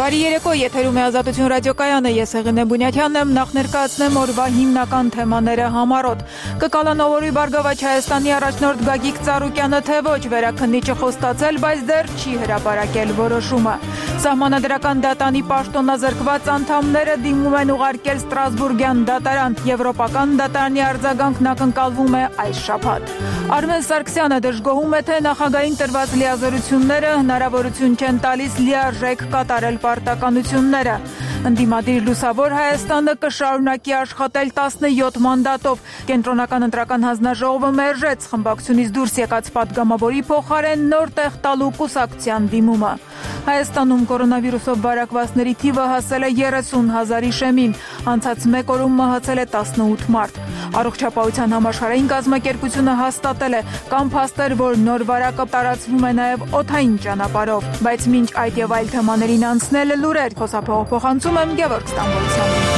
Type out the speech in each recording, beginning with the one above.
Բարի երեկո, եթերում է Ազատություն ռադիոկայանը, ես Հեղինե Բունյաթյանն եմ, նախ ներկայացնեմ օրվա հիմնական թեմաները համառոտ։ Կկալանավորի Բարգավաճ Հայաստանի առաջնորդ Գագիկ Ծառուկյանը թե ոչ, վերաքննիչը խոստացել, բայց դեռ չի հրապարակել որոշումը։ Սահմանադրական դատանի պաշտոնազրկված անդամները դիմում են ուղարկել Ստրասբուրգյան դատարան, Եվրոպական դատարանի արձագանքն ակնկալվում է այս շաբաթ։ Արմեն Սարգսյանը դժգոհում է, թե նախագահին տրված լիազորությունները հնարավորություն չեն տալիս լիարժեք կատարել պարտականությունները։ Ընդդիմադիր Լուսավոր Հայաստանը կշարունակի աշխատել 17 մանդատով։ Կենտրոնական ընտրական հանձնաժողովը մերժեց խմբակցությունից դուրս եկած պատգամավորի փոխարեն նոր տեղ տալու կուսակցության դիմումը։ Հայաստանում կորոնավիրուսով վարակվածների թիվը հասել է 30,000-ի շեմին, անցած մեկ օրում մահացել է 18 մարդ։ Առողջապահության համաշխարհային կազմակերպությունը հաստատել է կամ փաստեր, որ նոր վարակը տարածվում է նաև օդային ճանապարհով, բայց մինչ այդ եւ այլ թեմաներին անցնել լուրեր, խոսափողոցում եմ Գևորգ Ստամբոլցյանին։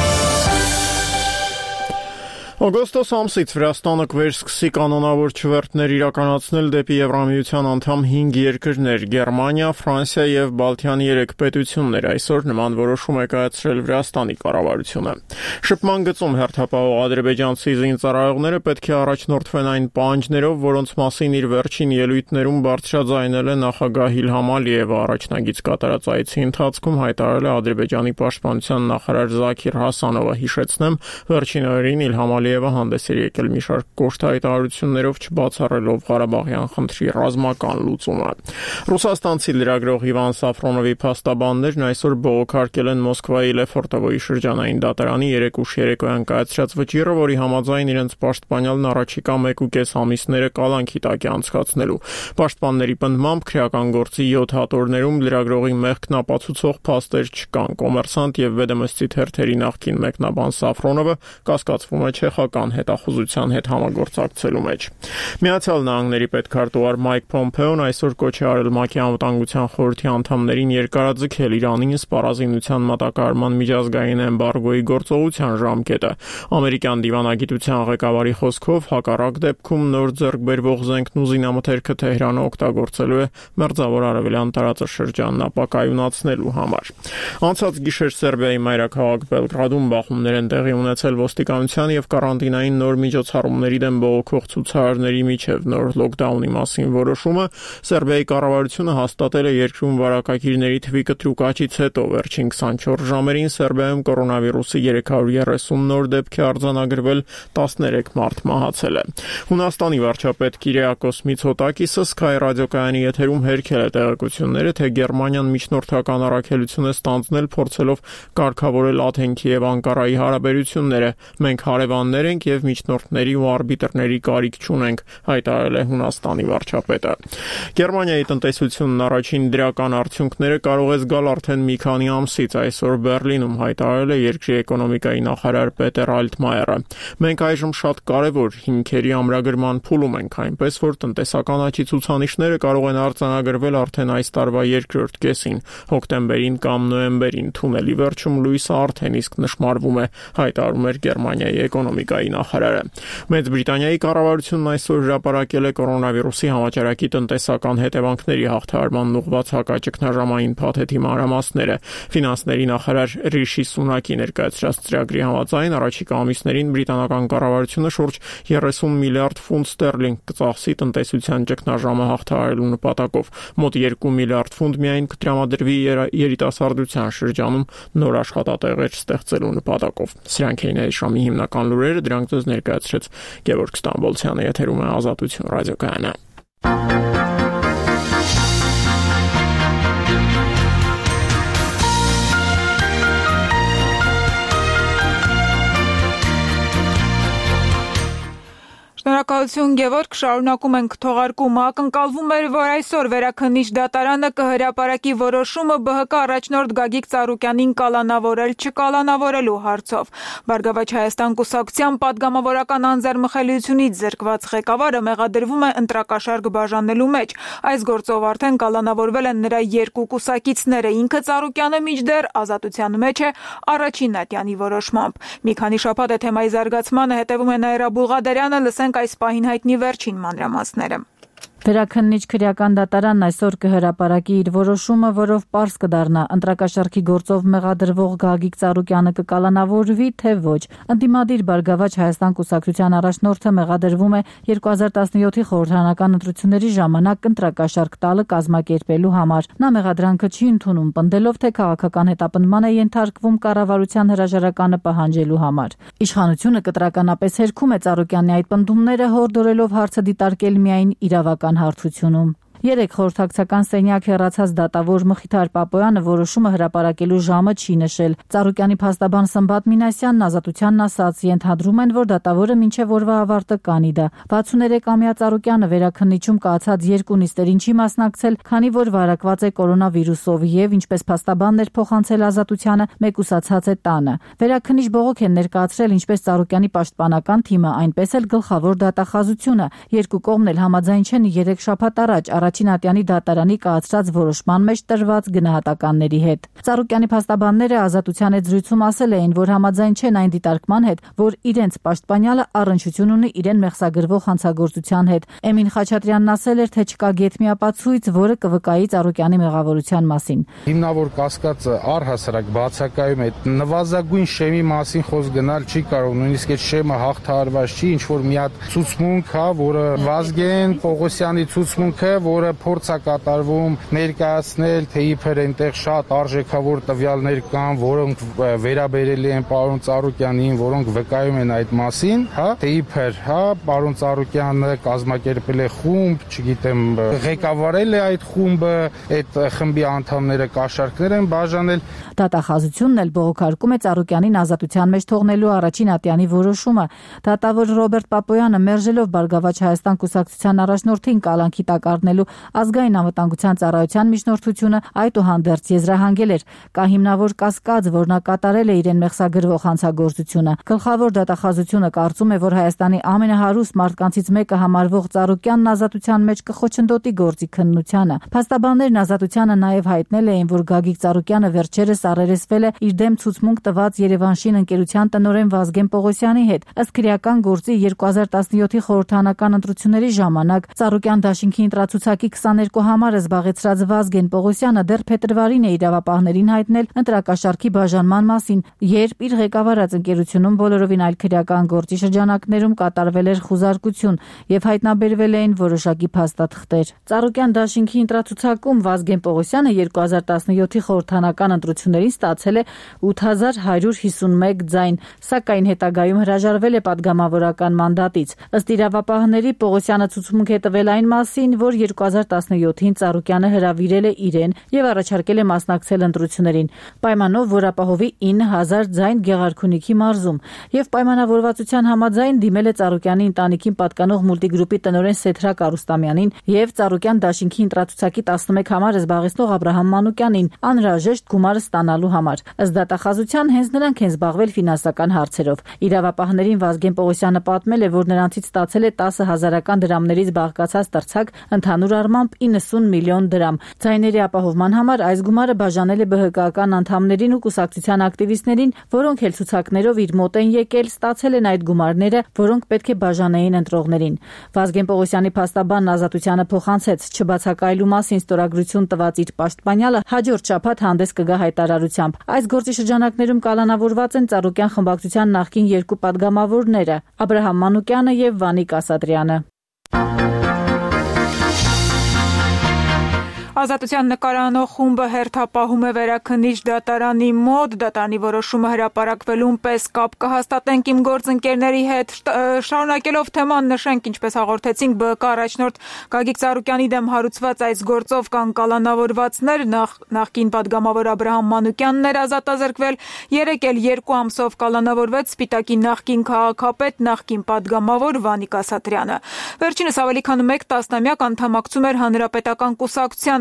Օգոստոս ամսից Վրաստանը կվերսկսի կանոնավոր չվերթներ իրականացնել դեպի Եվրամիության անդամ 5 երկրներ՝ Գերմանիա, Ֆրանսիա եւ Բալթյան 3 պետություններ։ Այսօր նման որոշում է կայացրել Վրաստանի կառավարությունը։ Շփման գծում հերթապահող ադրբեջանցի զինծառայողները պետք է առաջնորդվեն այն պահանջներով, որոնց մասին իր վերջին ելույթներում բարձրաձայնել է նախագահ Իլհամ Ալիևը առաջնագիծ կատարած այցի ընթացքում հայտարարել է Ադրբեջանի պաշտպանության նախարար Զաքիր Հասանովը։ Հիշեցնեմ, վերջին օրերին Իլհամ Ալիևը հանդես էր եկել մի շարք կոշտ հայտարարություններով չբացառելով Ղարաբաղյան խնդրի ռազմական լուծումը։ Ռուսաստանցի լրագրող Իվան Սաֆրոնովի փաստաբաններն այսօր բողոքարկել են Մոսկվայի Լեֆորտովոյի շրջանային դատարանի 3 ուշ երեկոյան կայացրած վճիռը, որի համաձայն իրենց պաշտպանյալն առաջիկա 1.5 ամիսները կալանքի տակ է անցկացնելու։ Պաշտպանների պնդմամբ քրեական գործի 7 հատորներում լրագրողի մեղքն ապացուցող փաստեր չկան։ Կոմերսանտ եւ Վեդոմստի թերթերի նախկին մեկնաբան Սաֆրոնովը կասկածվում է չեխական հետախուզության հետ համագործակցելու մեջ։ Միացյալ Նահանգների պետքարտուղար Մայք Փոմփեոն այսօր կոչ է արել ՄԱԿ-ի անվտանգության խորհրդի անդամներին երկարաձգել Իրանին սպառազինության մատակարարման միջազգային էմբարգոյի գործողության ժամկետը։ Ամերիկյան դիվանագիտության ղեկավարի խոսքով հակառակ դեպքում նոր ձեռք բերվող զենքն ու զինամթերքը Թեհրանը օգտագործելու է Մերձավոր Արևելյան տարածաշրջանն ապակայունացնելու համար։ Անցած գիշեր Սերբիայի մայրաքաղաք Բելգրադում բախումներ են տեղի ունեցել ոստիկանության եւ կարանտինային նոր միջոցառումների դեմ բողոքող ցուցարարների միջև նոր լոկդաունի մասին որոշումը Սերբիայի կառավարությունը հաստատել է երկրում վարակագիրների թվի կտրուկ աճից հետո։ Վերջին 24 ժամերին Սերբիայում կորոնավիրուսի 330 նոր դեպք է արձանագրվել, 13 մարդ մահացել է։ Հունաստանի վարչապետ Կիրիակոս Միցոտակիսը Sky ռադիոկայանի եթերում հերքել է տեղեկությունները, թե Գերմանիան միջնորդական առաքելություն է ստանձնել, փորձելով կարգավորել Աթենքի եւ Անկարայի հարաբերությունները։ Մենք հարևաններ ենք եւ միջնորդների ու արբիտրների կարիք չունենք, հայտարարել է Հունաստանի վարչապետը։ Գերմանիայի տնտեսությունն առաջին դրական արդյունքները կարող է զգալ արդեն մի քանի ամսից, այսօր Բեռլինում հայտարարել է երկրի էկոնոմիկայի նախարար Պետեր Ալտմայերը։ Մենք այժմ շատ կարևոր հիմքերի ամրագրման փուլում ենք, այնպես որ տնտեսական աճի ցուցանիշները կարող են արձանագրվել արդեն այս տարվա երկրորդ կեսին, հոկտեմբերին կամ նոյեմբերին։ Թունելի վերջում լույսը արդեն իսկ նշմարվում է, հայտարարում էր Գերմանիայի էկոնոմիկայի նախարարը։ Մեծ Բրիտանիայի կառավարությունն այսօր հրապարակել է կորոնավիրուսի համաճարակի տնտեսական հետևանքների հաղթահարման ուղղված հակաճգնաժամային փաթեթի մանրամասները։ Ֆինանսների նախարար Ռիշի Սունակի ներկայացրած ծրագրի համաձայն առաջիկա ամիսներին բրիտանական կառավարությունը շուրջ 30 միլիարդ ֆունտ ստերլինգ կծախսի տնտեսության ճգնաժամը հաղթահարելու նպատակով։ Մոտ 2 միլիարդ ֆունտ միայն կտրամադրվի երիտասարդության շրջանում նոր աշխատատեղեր ստեղծելու նպատակով։ Սրանք էին այս ժամի հիմնական լուրերը, դրանք ձեզ ներկայացրեց Գևորգ Ստամբոլցյանը, եթերում է Ազատություն ռադիոկայանը։ Շնորհակալություն Գևորգ, շարունակում ենք թողարկումը։ Ակնկալվում էր, որ այսօր վերաքննիչ դատարանը կհրապարակի որոշումը ԲՀԿ առաջնորդ Գագիկ Ծառուկյանին կալանավորել չկալանավորելու հարցով։ Բարգավաճ Հայաստան կուսակցության պատգամավորական անձեռմխելիությունից զրկված ղեկավարը մեղադրվում է ընտրակաշառք բաժանելու մեջ։ Այս գործով արդեն կալանավորվել են նրա երկու կուսակիցները։ Ինքը Ծառուկյանը մինչդեռ ազատության մեջ է առաջին ատյանի որոշմամբ։ Մի քանի շաբաթ է թեմայի զարգացմանը հետևում է Նաիրա Բուլղադարյանը, լսենք այս պահին հայտնի վերջին մանրամասները։ Վերաքննիչ քրեական դատարանն այսօր կհրապարակի իր որոշումը, որով պարզ կդառնա ընտրակաշառքի գործով մեղադրվող Գագիկ Ծառուկյանը կկալանավորվի, թե ոչ։ Ընդդիմադիր Բարգավաճ Հայաստան կուսակցության առաջնորդը մեղադրվում է 2017-ի խորհրդարանական ընտրությունների ժամանակ ընտրակաշառք տալը կազմակերպելու համար։ Նա մեղադրանքը չի ընդունում, պնդելով, թե քաղաքական հետապնդման է ենթարկվում կառավարության հրաժարականը պահանջելու համար։ Իշխանությունը կտրականապես հերքում է Ծառուկյանի այդ պնդումները, հորդորելով հարցը դիտարկել միայն իրավական հարթությունում։ Երեք խորհրդակցական սենյակ հեռացած դատավոր Մխիթար Պապոյանը որոշումը հրապարակելու ժամը չի նշել։ Ծառուկյանի փաստաբան Սմբատ Մինասյանն Ազատությանն ասաց, ենթադրում են, որ դատավորը մինչև օրվա ավարտը կանի դա։ 63-ամյա Ծառուկյանը վերաքննիչում կացած երկու նիստերին չի մասնակցել, քանի որ վարակված է կորոնավիրուսով եւ, ինչպես փաստաբաններ փոխանցել Ազատությանը, մեկուսացած է տանը։ Վերաքննիչ բողոք են ներկայացրել ինչպես Ծառուկյանի պաշտպանական թիմը, այնպես էլ գլխավոր դատախազությունը։ Երկու կողմն էլ համաձայն չեն 3 շաբաթ առաջ Առաջին ատյանի դատարանի կայացրած որոշման մեջ տրված գնահատականների հետ։ Ծառուկյանի փաստաբանները Ազատության հետ զրույցում ասել էին, որ համաձայն չեն այն դիտարկման հետ, որ իրենց պաշտպանյալը առնչություն ունի իրեն մեղսագրվող հանցագործության հետ։ Էմին Խաչատրյանն ասել էր, թե չկա գեթմի ապացույց, որը կվկայի Ծառուկյանի մեղավորության մասին։ Հիմնավոր կասկածը առհասարակ բացակայում է, նվազագույն շեմի մասին խոսք գնալ չի կարող, նույնիսկ այդ շեմը հաղթահարված չի, ինչ որ մի հատ ցուցմունք հա, որը Վազգեն Պողոսյանի ցուցմունքը, որը փորձ է կատարվում ներկայացնել, թե իբր այնտեղ շատ արժեքավոր տվյալներ կան, որոնք վերաբերելի են պարոն Ծառուկյանին, որոնք վկայում են այդ մասին, հա, թե իբր, հա, պարոն Ծառուկյանը կազմակերպել է խումբ, չգիտեմ, ղեկավարել է այդ խումբը, այդ խմբի անդամները կաշառքներ են բաժանել։ Դատախազությունն էլ բողոքարկում է Ծառուկյանին ազատության մեջ թողնելու առաջին ատյանի որոշումը։ Դատավոր Ռոբերտ Պապոյանը մերժելով Բարգավաճ Հայաստան կուսակցության առաջնորդին կալանքի տակ առնելու ազգային անվտանգության ծառայության միջնորդությունը այդուհանդերձ եզրահանգել էր։ Կա հիմնավոր կասկած, որ նա կատարել է իրեն մեղսագրվող հանցագործությունը։ Գլխավոր դատախազությունը կարծում է, որ Հայաստանի ամենահարուստ մարդկանցից մեկը համարվող Ծառուկյանն ազատության մեջ կխոչընդոտի գործի քննությանը։ Փաստաբաններն Ազատությանը նաև հայտնել էին, որ Գագիկ Ծառուկյանը վերջերս առերեսվել է իր դեմ ցուցմունք տված Երևանշին ընկերության տնօրեն Վազգեն Պողոսյանի հետ։ Ըստ քրեական գործի 2017-ի խորհրդարանական ընտրությունների ժամանակ Ծառուկյան դաշինքի ընտրացուցակի 22 համարը զբաղեցրած Վազգեն Պողոսյանը դեռ փետրվարին է իրավապահներին հայտնել ընտրակաշառքի բաժանման մասին, երբ իր ղեկավարած ընկերությունում բոլորովին այլ քրեական գործի շրջանակներում կատարվել էր խուզարկություն եւ հայտնաբերվել էին որոշակի փաստաթղթեր։ Ծառուկյան դաշինքի ընտրացուցակում Վազգեն Պողոսյանը 2017-ի խորհրդարանական ընտրություններին ստացել է 8151 ձայն, սակայն հետագայում հրաժարվել է падգամավորական մանդատից։ Ըստ իրավապահների Պողոսյանը ցուցմունք է տվել այն մասին, որ 2017-ին Ծառուկյանը հրավիրել է իրեն եւ առաջարկել է մասնակցել ընտրություններին, պայմանով, որ ապահովի 9000 ձայն Գեղարքունիքի մարզում, եւ պայմանավորվածության համաձայն դիմել է Ծառուկյանի ընտանիքին պատկանող մուլտիգրուպի տնօրեն Սեթրակ Արուստամյանին եւ Ծառուկյան դաշինքի ընտրացուցակի 11 համարը զբաղեցնող Աբրահամ Մանուկյանին անհրաժեշտ գումարը ստանալու համար։ Ըստ դատախազության հենց նրանք են զբաղվել ֆինանսական հարցերով։ Իրավապահներին Վազգեն Պողոսյանը պատմել է, որ նրանցից ստացել է 10,000 դրամներից բաղկացած տրցակ, ընդհանուր առմամբ 90 միլիոն դրամ։ Ձայների ապահովման համար այս գումարը բաժանել է ԲՀԿ-ական անդամներին ու կուսակցության ակտիվիստներին, որոնք էլ ցուցակներով իր մոտ են եկել, ստացել են այդ գումարները, որոնք պետք է բաժանեին ընտրողներին։ Վազգեն Պողոսյանի փաստաբանն Ազատությանը փոխանցեց, չբացակայելու մասին ստորագրություն տված իր պաշտպանյալը հաջորդ շաբաթ հանդես կգա հայտարարությամբ։ Այս գործի շրջանակներում կալանավորված են Ծառուկյան խմբակցության նախկին երկու падգամավորները՝ Աբրահամ Մանուկյանը եւ Վանիկ Ասատրյանը։ Ազատության նկարանող խումբը հերթապահում է Վերաքննիչ դատարանի մոտ, դատարանի որոշումը հրապարակվելուն պես կապ կհաստատենք իմ գործընկերների հետ։ Շարունակելով թեման նշենք, ինչպես հաղորդեցինք, ԲՀԿ առաջնորդ Գագիկ Ծառուկյանի դեմ հարուցված այս գործով կան կալանավորվածներ, նախկին падգամավոր Աբրահամ Մանուկյանն էր ազատազրկվել, երեկ էլ 2 ամսով կալանավորվեց Սպիտակի նախկին քաղաքապետ, նախկին падգամավոր Վանիկ Ասատրյանը։ Վերջինս ավելի քան 1 տասնամյակ անդամակցում էր Հանրապետական կուսակցությանը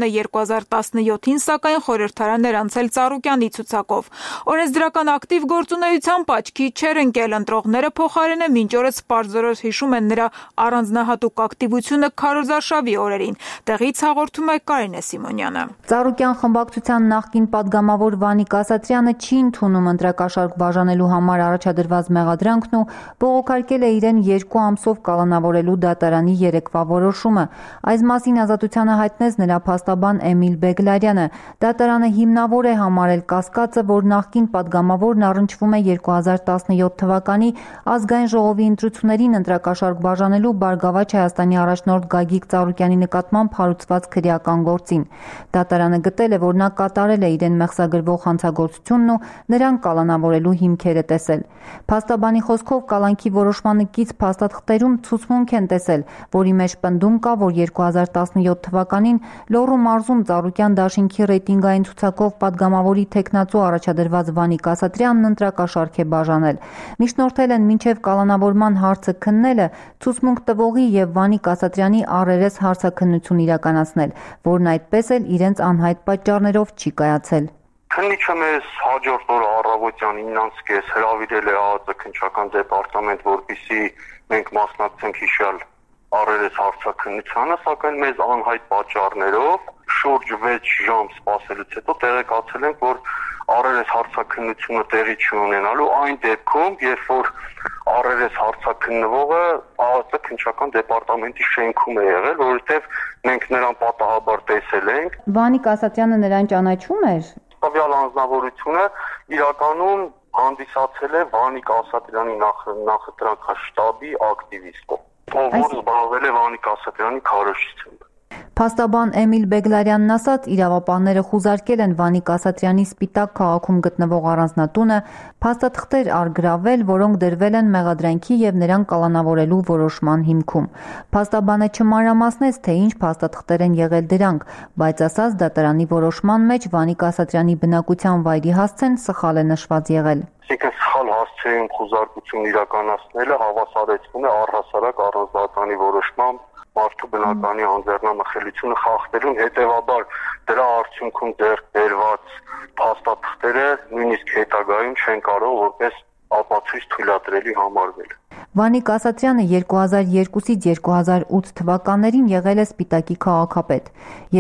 է 2017-ին, սակայն խորհրդարաններ անցել Ծառուկյանի ցուցակով։ Օրենսդրական ակտիվ գործունեությամբ աչքի չեր ընկել ընտրողները, փոխարենը մինչ օրս պարզորոշ հիշում են նրա առանձնահատուկ ակտիվությունը քարոզարշավի օրերին։ Տեղից հաղորդում է Կարինե Սիմոնյանը։ Ծառուկյան խմբակցության նախկին падգամավոր Վանիկ Ասատրյանը չի ընդունում ընտրակաշարք բաժանելու համար առաջադրված մեղադրանքն ու բողոքարկել է իրեն 2 ամսով կալանավորելու դատարանի երեկվա որոշումը։ Այս մասին Ազատությանը հայտնեց նրա փաստաբան Էմիլ Բեգլարյանը։ Դատարանը հիմնավոր է համարել կասկածը, որ նախկին падգամավորն առնչվում է 2017 թվականի ազգային ժողովի ընտրություններին ընտրակաշարք բաժանելու Բարգավաճ Հայաստանի առաջնորդ Գագիկ Ծառուկյանի նկատմամբ հարուցված քրեական գործին։ Դատարանը գտել է, որ նա կատարել է իրեն մեղսագրվող հանցագործությունն ու նրան կալանավորելու հիմքերը տեսել։ Փաստաբանի խոսքով կալանքի որոշմանը կից փաստաթղթերում ցուցմունք են տեսել, որի մեջ պնդում կա, որ 2017 թվականին Լոռու մարզում Ծառուկյան դաշինքի ռեյտինգային ցուցակով падգամավորի թեկնածու առաջադրված Վանիկ Ասատրյանն ընտրակաշարք է բաժանել։ Միջնորդել են մինչև կալանավորման հարցը քննելը ցուցմունք տվողի եւ Վանիկ Ասատրյանի առերես հարցաքննություն իրականացնել, որն այդպես էլ իրենց անհայտ պատճառներով չի կայացել։ Քննիչը մեզ հաջորդ օրը առավոտյան 9:30 հրավիրել է ԱԱԾ քննչական դեպարտամենտ, որպեսզի մենք մասնակցենք հիշյալ առերես հարցաքննությանը, սակայն մեզ անհայտ պատճառներով շուրջ 6 ժամ սպասելուց հետո տեղեկացել ենք, որ առերես հարցաքննությունը տեղի չի ունենալու այն դեպքում, երբ որ առերես հարցաքննվողը ԱԱԾ քննչական դեպարտամենտի շենքում է եղել, որովհետև մենք նրան պատահաբար տեսել ենք։ Վանիկ Ասատրյանը նրան ճանաչում էր։ Տվյալ անձնավորությունը իրականում հանդիսացել է Վանիկ Ասատրյանի նախընտրական ակտիվիստ, ով զբաղվել է Վանիկ Ասատրյանի քարոզչությամբ։ Փաստաբան Էմիլ Բեգլարյանն ասաց, իրավապահները խուզարկել են Վանիկ Ասատրյանի Սպիտակ քաղաքում գտնվող առանձնատունը, փաստաթղթեր արգրավել, որոնք դրվել են մեղադրանքի եւ նրան կալանավորելու որոշման հիմքում։ Փաստաբանը չմանրամասնեց, թե ինչ փաստաթղթեր են եղել դրանք, բայց ասաց, դատարանի որոշման մեջ Վանիկ Ասատրյանի բնակության վայրի հասցեն սխալ է նշված եղել։ Այսինքն սխալ հասցեում խուզարկություն իրականացնելը հավասարեցվում է առհասարակ առանձնատանի որոշմամբ մարդու բնականի անձեռնամխելիությունը խախտելուն, հետևաբար դրա արդյունքում ձեռք բերված փաստաթղթերը նույնիսկ հետագայում չեն կարող որպես ապացույց թույլատրելի համարվել։ Վանիկ Ասատրյանը 2002-ից 2008 թվականներին եղել է Սպիտակի քաղաքապետ։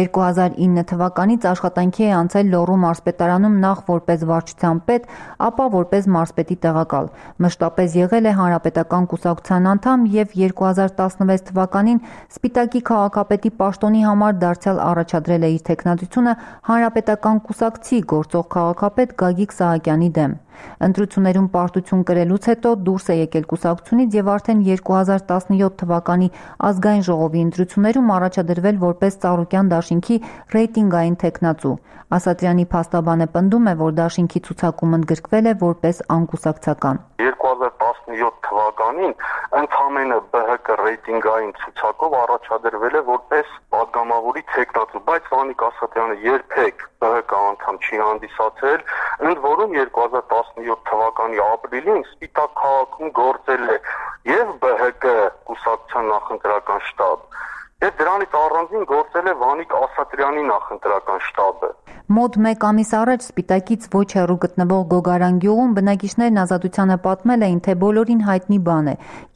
2009 թվականից աշխատանքի է անցել Լոռու մարզպետարանում նախ որպես վարչության պետ, ապա որպես մարզպետի տեղակալ։ Մշտապես եղել է Հանրապետական կուսակցության անդամ եւ 2016 թվականին Սպիտակի քաղաքապետի պաշտոնի համար դարձյալ առաջադրել է իր թեկնածությունը Հանրապետական կուսակցի գործող քաղաքապետ Գագիկ Սահակյանի դեմ։ Ընտրություններում պարտություն կրելուց հետո դուրս է եկել կուսակցությունից եւ արդեն 2017 թվականի ազգային ժողովի ընտրություններում առաջադրվել որպես Ծառուկյան դաշինքի ռեյտինգային թեկնածու։ Ասատրյանի փաստաբանը պնդում է, որ դաշինքի ցուցակում ընդգրկվել է որպես անկուսակցական։ 2017 թվականին ընդհանրապես ԲՀԿ ռեյտինգային ցուցակով առաջադրվել է որպես падգամավորի թեկնածու, բայց Վանիկ Ասատրյանը երբեք ԲՀԿ անդամ չի հանդիսացել, ընդ որում 2017 թվականի ապրիլին Սպիտակ քաղաքում գործել է եւ ԲՀԿ կուսակցության նախընտրական շտաբ, եւ դրանից առանձին գործել է Վանիկ Ասատրյանի նախընտրական շտաբը։ Մոտ 1 ամիս առաջ Սպիտակից ոչ հեռու գտնվող Գոգարան գյուղում բնակիչներն Ազատությանը պատմել էին, թե բոլորին հայտնի բան է։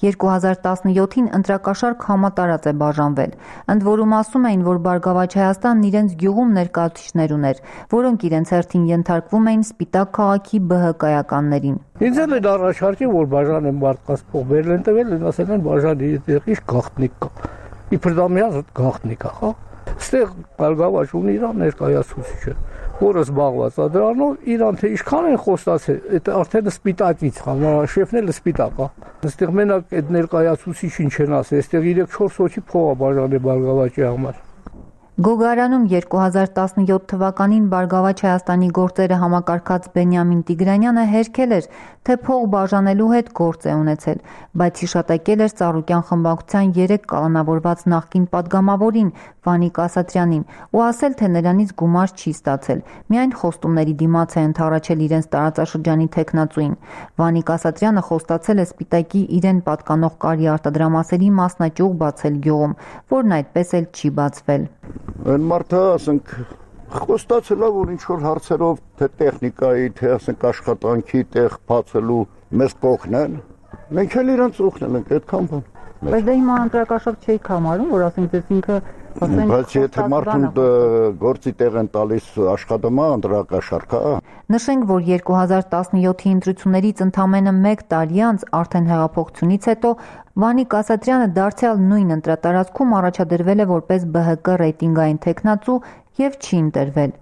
2017-ին ընտրակաշարք համատարած է բաժանվել։ Ընդ որում ասում էին, որ Բարգավաճ Հայաստանն իրենց գյուղում ներկայացուցիչներ ուներ, որոնք իրենց հերթին ենթարկվում էին Սպիտակ քաղաքի ԲՀԿ-ականներին։ Ինձ էլ առաջարկել, որ բաժանեն մարդկանց փող բերել են տվել, ասել են բաժանի այդտեղից գաղտնիք կա։ Իբր դա միած գաղտնիք է, հա։ Ստեղ Բարգավաճ ունի իր ներկայացուցիչը, որը զբաղված է դրանով, իրան թե ինչքան են խոստացել, այդ արդեն Սպիտակից, շեֆն էլ Սպիտակ է։ Այստեղ մենակ այդ ներկայացուցիչին չեն ասել, այստեղ 3-4 հոգի փող է բաժանել Բարգավաճի համար։ Գոգարանում 2017 թվականին Բարգավաճ Հայաստանի գործերը համակարգած Բենյամին Տիգրանյանը հերքել էր, թե փող բաժանելու հետ գործ է ունեցել, բայց հիշատակել էր Ծառուկյան խմբակցության 3 կալանավորված նախկին падգամավորին Վանիկ Ասատրյանին ու ասել, թե նրանից գումար չի ստացել, միայն խոստումների դիմաց է ընդառաջել իրենց տարածաշրջանի թեկնածուին։ Վանիկ Ասատրյանը խոստացել է Սպիտակի իրեն պատկանող կարի արտադրամասերի մասնաճյուղ բացել գյուղում, որն այդպես էլ չի բացվել։ Այն մարդը, ասենք, խոստացել է, որ ինչ-որ հարցերով, թե տեխնիկայի, թե ասենք աշխատանքի տեղ բացելու մեզ կօգնեն, մենք էլ իրանց օգնել ենք այդքան բան։ Բայց դա հիմա ընտրակաշառք չէիք համարում, որ ասենք դες ինքը Բայց եթե մարդուն գործի տեղ են տալիս աշխատումա ընտրակաշառք, Նշենք, որ 2017-ի ընտրություններից ընդամենը 1 տարի անց արդեն հեղափոխությունից հետո Վանիկ Ասատրյանը դարձյալ նույն ընտրատարածքում առաջադրվել է որպես ԲՀԿ ռեյտինգային թեկնածու եւ չի ընտրվել։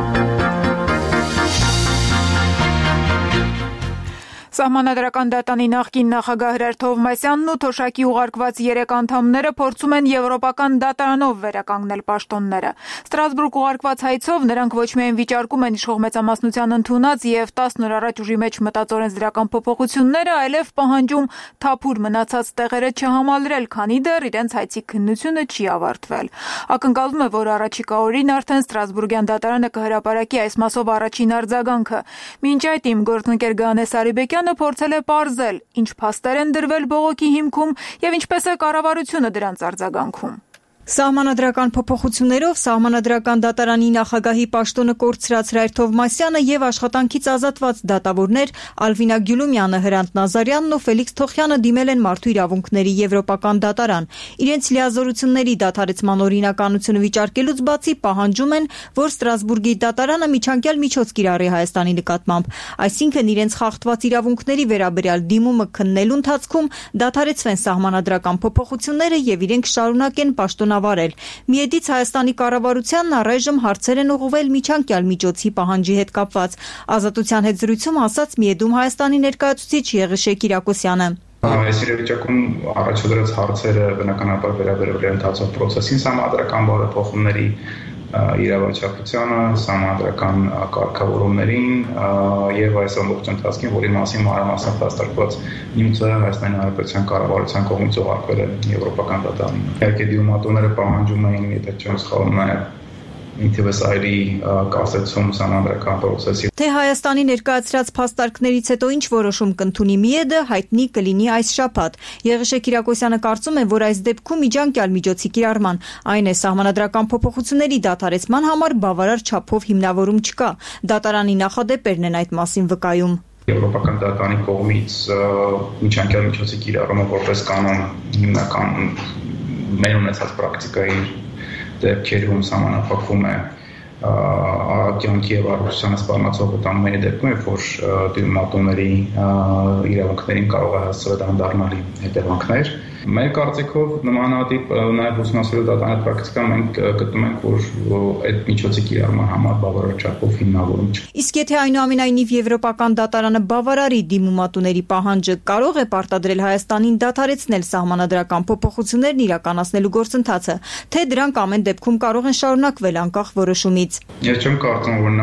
Սահմանադրական դատանի նախկին նախագահ Հրեր Թովմասյանն ու Թոշակի ուղարկված 3 անդամները փորձում են եվրոպական դատարանով վերականգնել պաշտոնները։ Ստրասբուրգ ուղարկված հայցով նրանք ոչ միայն վիճարկում են իշխող մեծամասնության ընդունած եւ 10 օր առաջ ուժի մեջ մտած օրենսդրական փոփոխությունները, այլև պահանջում թափուր մնացած տեղերը չհամալրել, քանի դեռ իրենց հայցի քննությունը չի ավարտվել։ Ակնկալվում է, որ առաջիկա օրին արդեն Ստրասբուրգյան դատարանը կհրապարակի այս մասով առաջին արձագանքը։ Մինչ այդ իմ գործընկեր Գանես Արիբեկյանը փորձել է պարզել, ինչ փաստեր են դրվել բողոքի հիմքում եւ ինչպես է կառավարությունը դրանց արձագանքում։ Սահմանադրական փոփոխություններով Սահմանադրական դատարանի նախագահի պաշտոնը կորցրած Հրեր Թովմասյանը եւ աշխատանքից ազատված դատավորներ Ալվինա Գյուլումյանը, Հրանտ Նազարյանն ու Ֆելիքս Թոխյանը դիմել են Մարդու իրավունքների Եվրոպական դատարան։ Իրենց լիազորությունների դադարեցման օրինականությունը վիճարկելուց բացի պահանջում են, որ Ստրասբուրգի դատարանը միջանկյալ միջոց կիրառի Հայաստանի նկատմամբ, այսինքն իրենց խախտված իրավունքների վերաբերյալ դիմումը քննելու ընթացքում դադարեցվեն սահմանադրական փոփոխությունները եւ իրենք շարունակեն պաշտոնավարել։ Միեդից Հայաստանի կառավարությանն առայժմ հարցեր են ուղղվել միջանկյալ միջոցի պահանջի հետ կապված։ Ազատության հետ զրույցում ասաց Միեդում Հայաստանի ներկայացուցիչ Եղիշե Կիրակոսյանը։ Այս իրավիճակում առաջադրած հարցերը բնականաբար վերաբերել են ընթացող process-ին սահմանադրական բարեփոխումների իրավաչափությանը, սահմանադրական կարգավորումներին եւ այս ամբողջ ընթացքին, որի մասին մանրամասն փաստարկված նյութը Հայաստանի Հանրապետության կառավարության կողմից ուղարկվել է Եվրոպական դատարանին։ Իհարկե դիմումատուները պահանջում էին, եթե չեմ սխալվում, նաեւ ինքնիվս այլի կասեցում սահմանադրական process-ի։ Թե Հայաստանի ներկայացրած փաստարկներից հետո ինչ որոշում կընդունի Միեդը, հայտնի կլինի այս շաբաթ։ Եղիշե Կիրակոսյանը կարծում է, որ այս դեպքում միջանկյալ միջոցի կիրառման, այն է սահմանադրական փոփոխությունների դադարեցման համար բավարար չափով հիմնավորում չկա։ Դատարանի նախադեպերն են այդ մասին վկայում։ Եվրոպական դատարանի կողմից միջանկյալ միջոցի կիրառումը որպես կանոն հիմնական մեր ունեցած պրակտիկայի դեպքերում սահմանափակվում է կյանքի եւ առողջությանը սպառնացող վտանգների դեպքում, երբ որ դիմումատուների իրավունքներին կարող է հասցնել անդառնալի հետևանքներ։ Մեր կարծիքով նմանատիպ նաեւ ուսումնասիրել դատարանի պրակտիկա մենք գտնում ենք, որ այդ միջոցի կիրառման համար բավարար չափով հիմնավորում չկա։ Իսկ եթե այնուամենայնիվ Եվրոպական դատարանը բավարարի դիմումատուների պահանջը, կարող է պարտադրել Հայաստանին դադարեցնել սահմանադրական փոփոխություններն իրականացնելու գործընթացը, թե դրանք ամեն դեպքում կարող են շարունակվել անկախ որոշումից։ Ես չեմ կարծում, որ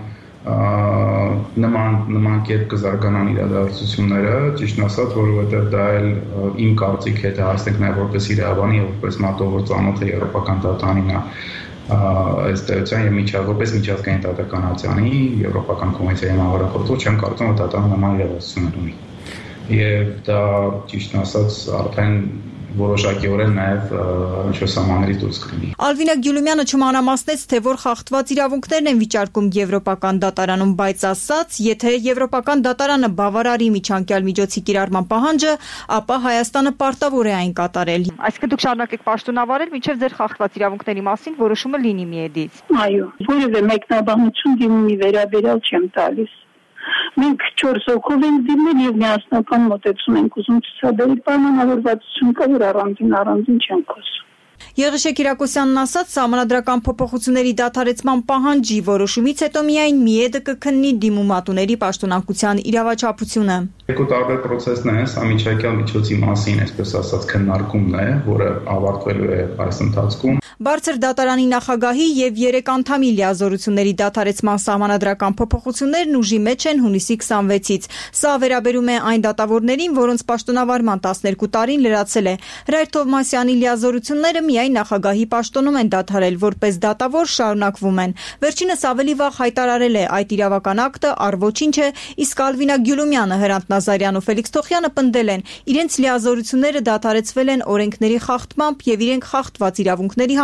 նման կերպ կզարգանան իրադարձությունները, ճիշտն ասած, որովհետև դա էլ իմ կարծիք հետ հասնենք նաև որպես իրավաբանի եւ որպես ՆԱՏՕ ծանոթ է Եվրոպական դատարանին այս տերության եւ որպես միջազգային դատականացյանի Եվրոպական կոնվենցիայի համավարակորձով չեմ կարծում, որ դատարանը նման իրավասություններ ունի։ Եվ դա ճիշտն ասած արդեն որոշակիորեն նաև ինչ-որ սահմաններից դուրս կլինի։ Ալվինա Գյուլումյանը չմանրամասնեց, թե որ խախտված իրավունքներն են վիճարկում Եվրոպական դատարանում, բայց ասաց, եթե Եվրոպական դատարանը բավարարի միջանկյալ միջոցի կիրառման պահանջը, ապա Հայաստանը պարտավոր է այն կատարել։ Այսինքն դուք շարունակեք պաշտոնավարել, մինչև ձեր խախտված իրավունքների մասին որոշումը լինի Միեդից։ Այո, որևէ մեկնաբանություն դիմումի վերաբերյալ չեմ տալիս։ Մենք 4 հոգով ենք դիմել եւ միասնական մոտեցում ենք ուզում ցուցաբերել, պայմանավորվածություն կա, որ առանձին չենք խոսում։ Եղիշե Կիրակոսյանն ասաց, սահմանադրական փոփոխությունների դադարեցման պահանջի որոշումից հետո միայն Միեդը կքննի դիմումատուների պաշտոնակության իրավաչափությունը։ Երկու տարբեր process-ներ են, սա միջանկյալ միջոցի մասին, այսպես ասած, քննարկումն է, որը ավարտվելու է այս ընթացքում։ Բարձր դատարանի նախագահի եւ 3 անդամի լիազորությունների դադարեցման սահմանադրական փոփոխություններն ուժի մեջ են հունիսի 26-ից։ Սա վերաբերում է այն դատավորներին, որոնց պաշտոնավարման 12 տարին լրացել է։ Հրեր Թովմասյանի լիազորությունները միայն նախագահի պաշտոնում են դադարել, որպես դատավոր շարունակվում են։ Վերջինս ավելի վաղ հայտարարել է, այդ իրավական ակտը առ-ոչինչ է, իսկ Ալվինա Գյուլումյանը, Հրանտ Նազարյանն ու Ֆելիքս Թոխյանը պնդել են, իրենց լիազորությունները դադարեցվել են օրենքների խախտմամբ եւ իրենք խախտված իրավունքների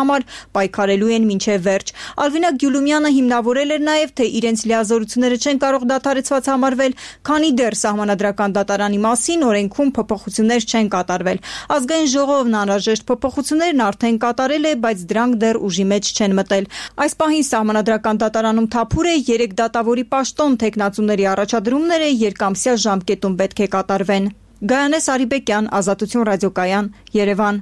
համար պայքարելու են մինչև վերջ։ Ալվինա Գյուլումյանը հիմնավորել էր նաև, թե իրենց լիազորությունները չեն կարող դադարեցված համարվել, քանի դեռ Սահմանադրական դատարանի մասին օրենքում փոփոխություններ չեն կատարվել։ Ազգային ժողովն անհրաժեշտ փոփոխություններն արդեն կատարել է, բայց դրանք դեռ ուժի մեջ չեն մտել։ Այս պահին Սահմանադրական դատարանում թափուր է 3 դատավորի պաշտոն, թեկնածուների առաջադրումները երկամսյա ժամկետում պետք է կատարվեն։ Գայանե Սարիբեկյան, Ազատություն ռադիոկայան, Երևան։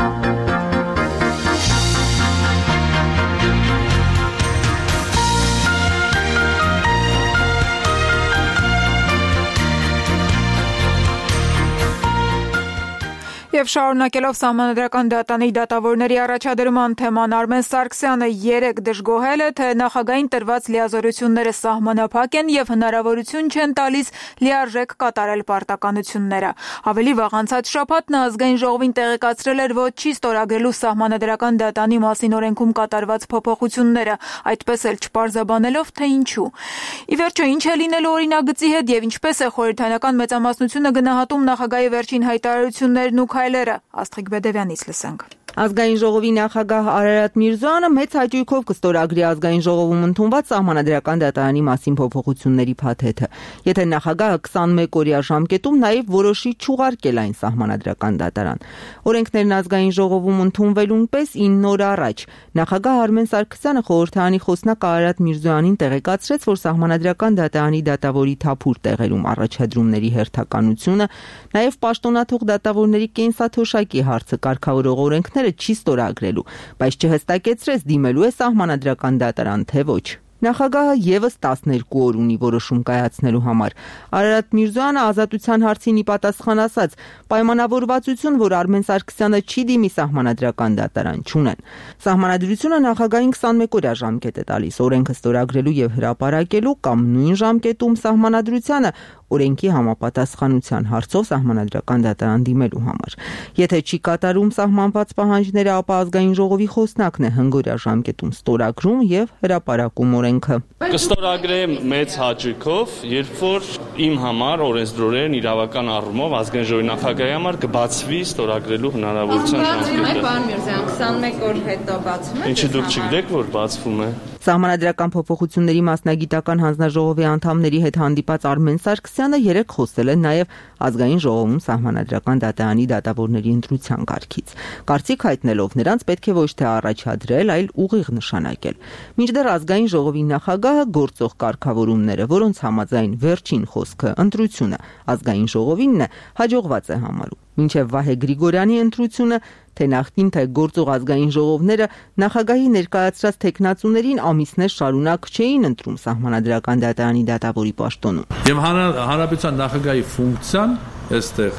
Եվ շարունակելով Սահմանադրական դատարանի դատավորների առաջադրման թեման, Արմեն Սարգսյանը 3 դժգոհել է, թե նախագահային տրված լիազորությունները սահմանափակ են եւ հնարավորություն չեն տալիս լիարժեք կատարել պարտականությունները։ Ավելի վաղ անցած շաբաթ նա ազգային ժողովին տեղեկացրել էր, որ չի ստորագրելու Սահմանադրական դատարանի մասին օրենքում կատարված փոփոխությունները, այդպես էլ չպարզաբանելով, թե ինչու։ Ի վերջո, ինչ է լինելու օրինագծի հետ եւ ինչպես է խորհրդարանական մեծամասնությունը գնահատում նախագահի վերջին հայտարարություններն ու քայլերը, Աստղիկ Բեդևյանից լսենք։ Ազգային ժողովի նախագահ Արարատ Միրզոյանը մեծ հաճույքով կստորագրի ազգային ժողովում ընդունված Սահմանադրական դատարանի մասին փոփոխությունների փաթեթը, եթե նախագահը 21 օրյա ժամկետում նաև որոշի չուղարկել այն Սահմանադրական դատարան։ Օրենքներն ազգային ժողովում ընդունվելուն պես 9 օր առաջ նախագահ Արմեն Սարգսյանը խորհրդարանի խոսնակ Արարատ Միրզոյանին տեղեկացրեց, որ Սահմանադրական դատարանի դատավորի թափուր տեղերում առաջադրումների հերթականությունը, նաև պաշտոնաթող դատավորների կենսաթոշակի հարցը կարգավորող օրենքները չի ստորագրելու, բայց չհստակեցրեց դիմելու է Սահմանադրական դատարան, թե ոչ։ Նախագահը եւս 12 օր ունի որոշում կայացնելու համար։ Արարատ Միրզոյանը ազատության հարցին ի պատասխան ասաց. պայմանավորվածություն, որ Արմեն Սարգսյանը չի դիմի Սահմանադրական դատարան, չունեն։ Սահմանադրությունը նախագահին 21 օրյա ժամկետ է տալիս օրենքը ստորագրելու եւ հրապարակելու կամ նույն ժամկետում Սահմանադրությանը օրենքի համապատասխանության հարցով Սահմանադրական դատարան դիմելու համար։ Եթե չի կատարում սահմանված պահանջները, ապա ազգային ժողովի խոսնակն է հնգօրյա ժամկետում ստորագրում եւ հրապարակում օրենքը։ Կստորագրեմ մեծ հաճույքով, երբ որ իմ համար օրենսդրորեն իրավական առումով ազգային ժողովի նախագահի համար կբացվի ստորագրելու հնարավորության ժամկետը։ Պարոն Միրզոյան, 21 օր հետո բացվում է։ Ինչի դուք չգիտեք, որ բացվում է։ Սահմանադրական փոփոխությունների մասնագիտական հանձնաժողովի անդամների հետ հանդիպած Արմեն Սարգսյանը երեկ խոսել է նաև ազգային ժողովում Սահմանադրական դատարանի դատավորների ընտրության կարգից։ Կարծիք հայտնելով նրանց պետք է ոչ թե առաջադրել, այլ ուղիղ նշանակել։ Մինչդեռ ազգային ժողովի նախագահը գործող կարգավորումները, որոնց համաձայն վերջին խոսքը ընտրությունը ազգային ժողովինն է, հաջողված է համարում։ Մինչև Վահե Գրիգորյանի ընտրությունը, թե նախկին թե գործող ազգային ժողովները նախագահի ներկայացրած թեկնածուներին ամիսներ շարունակ չէին ընտրում Սահմանադրական դատարանի դատավորի պաշտոնում։ Եվ հանրապետության նախագահի ֆունկցիան այստեղ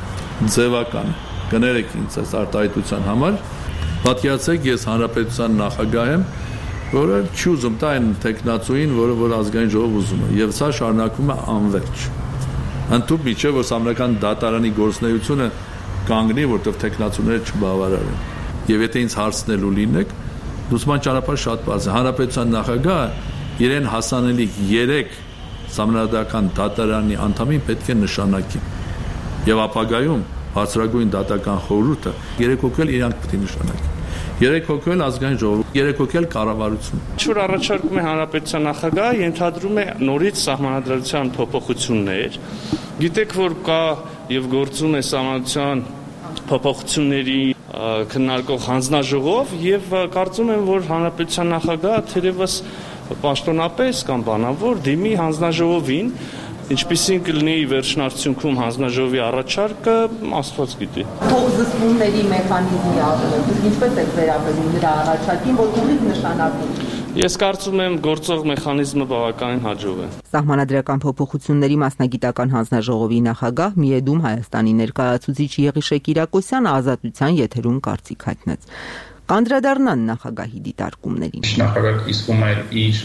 ձևական կներեք ինձ այս արտահայտության համար, պատկերացրեք ես հանրապետության նախագահ եմ, որը չի ուզում տա այն թեկնածուին, որ ազգային ժողով ուզում է, եւ սա շարունակվում է անվերջ։ Ընդհուպ միջև որ Սահմանադրական դատարանի գործունեությունը կանգնի, որտեղ տեխնացուները չբավարարեն։ Եվ եթե ինձ հարցնելու լինեք, լուսման ճանապարհը շատ բարձր է։ Հանրապետության նախագահը իրեն հասանելիք 3 Սահմանադրական դատարանի անդամին պետք է նշանակի։ Եվ ապագայում բարձրագույն դատական խորհուրդը 3 հոգել իրանք պետք է նշանակի։ 3 հոգել ազգային ժողով, 3 հոգել կառավարություն։ Ինչ-որ առաջարկում է հանրապետության նախագահը, ենթադրում է նորից սահմանադրության փոփոխություններ։ Գիտեք, որ կա եւ գործում է սահմանադրության փոփոխությունների քննարկող հանձնաժողով եւ կարծում եմ, որ հանրապետության նախագահը թերևս պաշտոնապես կամ բանավոր դիմի հանձնաժողովին, ինչպիսին կլինի վերջնարդյունքում հանձնաժողովի առաջարկը, Աստված գիտի։ Թողզսպումների մեխանիզմի արտադրում, ինչպես է վերաբերում նրա առաջարկին, որ ուղիղ նշանակում։ Ես կարծում եմ գործող մեխանիզմը բավականին հաջող է։ Սահմանադրական փոփոխությունների մասնագիտական հանձնաժողովի նախագահ Միեդում Հայաստանի ներկայացուցիչ Եղիշե Կիրակոսյանը Ազատության եթերում կարծիք հայտնեց։ Կանդրադառնան նախագահի դիտարկումներին։ Նախագահը կիսվում է իր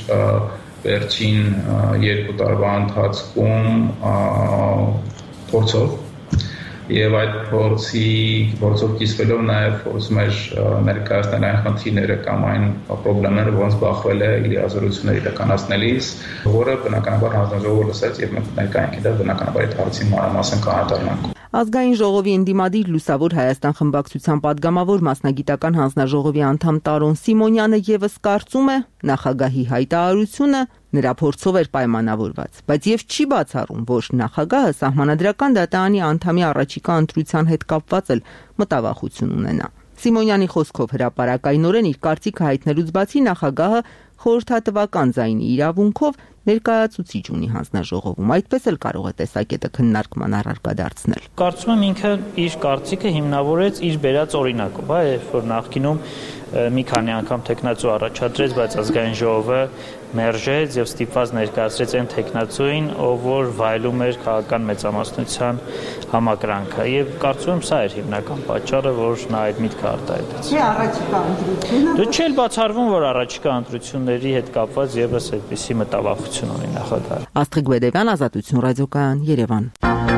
վերջին 2 տարվա ընթացքում փորձով եւ այդ փորձով կիսվելով նաեւ փորձում էր ներկայացնել այն խնդիրները կամ այն խնդիրները, որոնց բախվել է լիազորություններ իրականացնելիս, որը բնականաբար հանձնաժողովը լսեց եւ մենք ներկայ ենք դա բնականաբար այդ հարցի մանրամասն կանոնադրման։ Ազգային ժողովի ընդդիմադիր Լուսավոր Հայաստան խմբակցության падգամավոր մասնագիտական հանձնաժողովի անդամ Տարոն Սիմոնյանը եւս կարծում է, նախագահի հայտարարությունը նրա փորձով էր պայմանավորված, բայց եւ չի բացառում, որ նախագահը սահմանադրական դատարանի անդամի առաջիկա ընտրության հետ կապված էլ մտավախություն ունենա։ Սիմոնյանի խոսքով հրապարակայնորեն իր կարծիքը հայտնելուց բացի նախագահը խորհրդատվական ձայնի իրավունքով ներկայացուցիչ ունի հանձնաժողովում, այդպես էլ կարող է տեսակետը քննարկման առարկա դարձնել։ Կարծում եմ ինքը իր կարծիքը հիմնավորեց իր բերած օրինակով, երբ որ նախկինում մի քանի անգամ տեխնացու առաջադրեց, բայց ազգային ժողովը մերժեց եւ ստիպված ներկայացրեց այն տեխնացուին, ով որ վայելում էր քաղաքական մեծամասնության համակրանքը եւ կարծում եմ սա էր հիմնական պատճառը, որ նա այդ միտքը արտահայտեց։ Չէ, առաջիկա ընտրությունը։ Դու չէ՞ բացառվում, որ առաջիկա ընտրությունների հետ կապված եւս այդպիսի մտավախություն ունի նախագահը։ Աստղիկ Բեդևյան, Ազատություն ռադիոկայան, Երևան։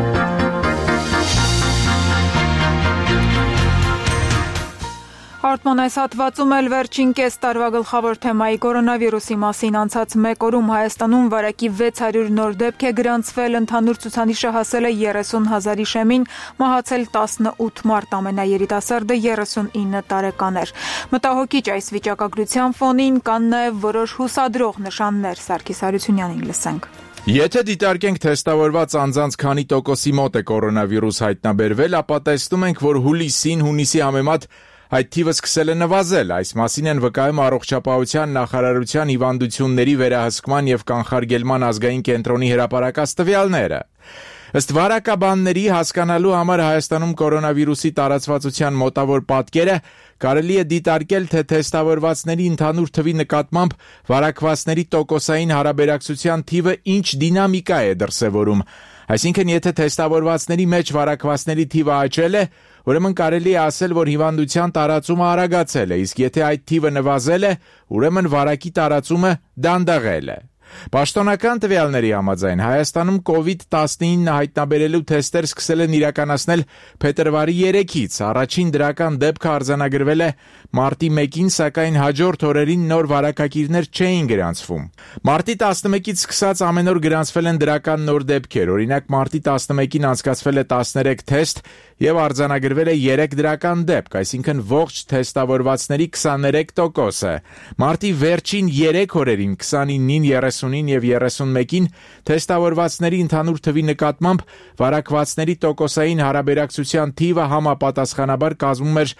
Արտման այս հատվածում էլ վերջին կես տարվա գլխավոր թեմայի կորոնավիրուսի մասին անցած մեկ օրում Հայաստանում վարակի 600 նոր դեպք է գրանցվել, ընդհանուր ցուցանիշը հասել է 30,000-ի շեմին, մահացել 18 մարդ, ամենաերիտասարդը 39 տարեկան էր։ Մտահոգիչ այս վիճակագրության ֆոնին կան նաև որոշ հուսադրող նշաններ, Սարգիս Հարությունյանին լսենք։ Եթե դիտարկենք թեստավորված անձանց քանի տոկոսի մոտ է կորոնավիրուս հայտնաբերվել, ապա տեսնում ենք, որ հունիսի համեմատ այդ թիվը սկսել է նվազել, այս մասին են վկայում Առողջապահության նախարարության հիվանդությունների վերահսկման եւ կանխարգելման ազգային կենտրոնի հրապարակած տվյալները։ Ըստ վարակաբանների հասկանալու համար Հայաստանում կորոնավիրուսի տարածվածության մոտավոր պատկերը կարելի է դիտարկել, թե թեստավորվածների ընդհանուր թվի նկատմամբ վարակվածների տոկոսային հարաբերակցության թիվը ինչ դինամիկա է դրսևորում։ Այսինքն, եթե թեստավորվածների մեջ վարակվածների թիվը աճել է, ուրեմն կարելի է ասել, որ հիվանդության տարածումը արագացել է, իսկ եթե այդ թիվը նվազել է, ուրեմն վարակի տարածումը դանդաղել է։ Պաշտոնական տվյալների համաձայն Հայաստանում COVID-19 հայտնաբերելու թեստեր սկսել են իրականացնել փետրվարի 3-ից, առաջին դրական դեպքը արձանագրվել է մարտի 1-ին, սակայն հաջորդ օրերին նոր վարակագիրներ չէին գրանցվում։ Մարտի 11-ից սկսած ամեն օր գրանցվել են դրական նոր դեպքեր, օրինակ մարտի 11-ին անցկացվել է 13 թեստ եւ արձանագրվել է 3 դրական դեպք, այսինքն ողջ թեստավորվածների 23%-ը։ Մարտի վերջին 3 օրերին 29-ին, 30-ին եւ 31-ին թեստավորվածների ընդհանուր թվի նկատմամբ վարակվածների տոկոսային հարաբերակցության թիվը համապատասխանաբար կազմում էր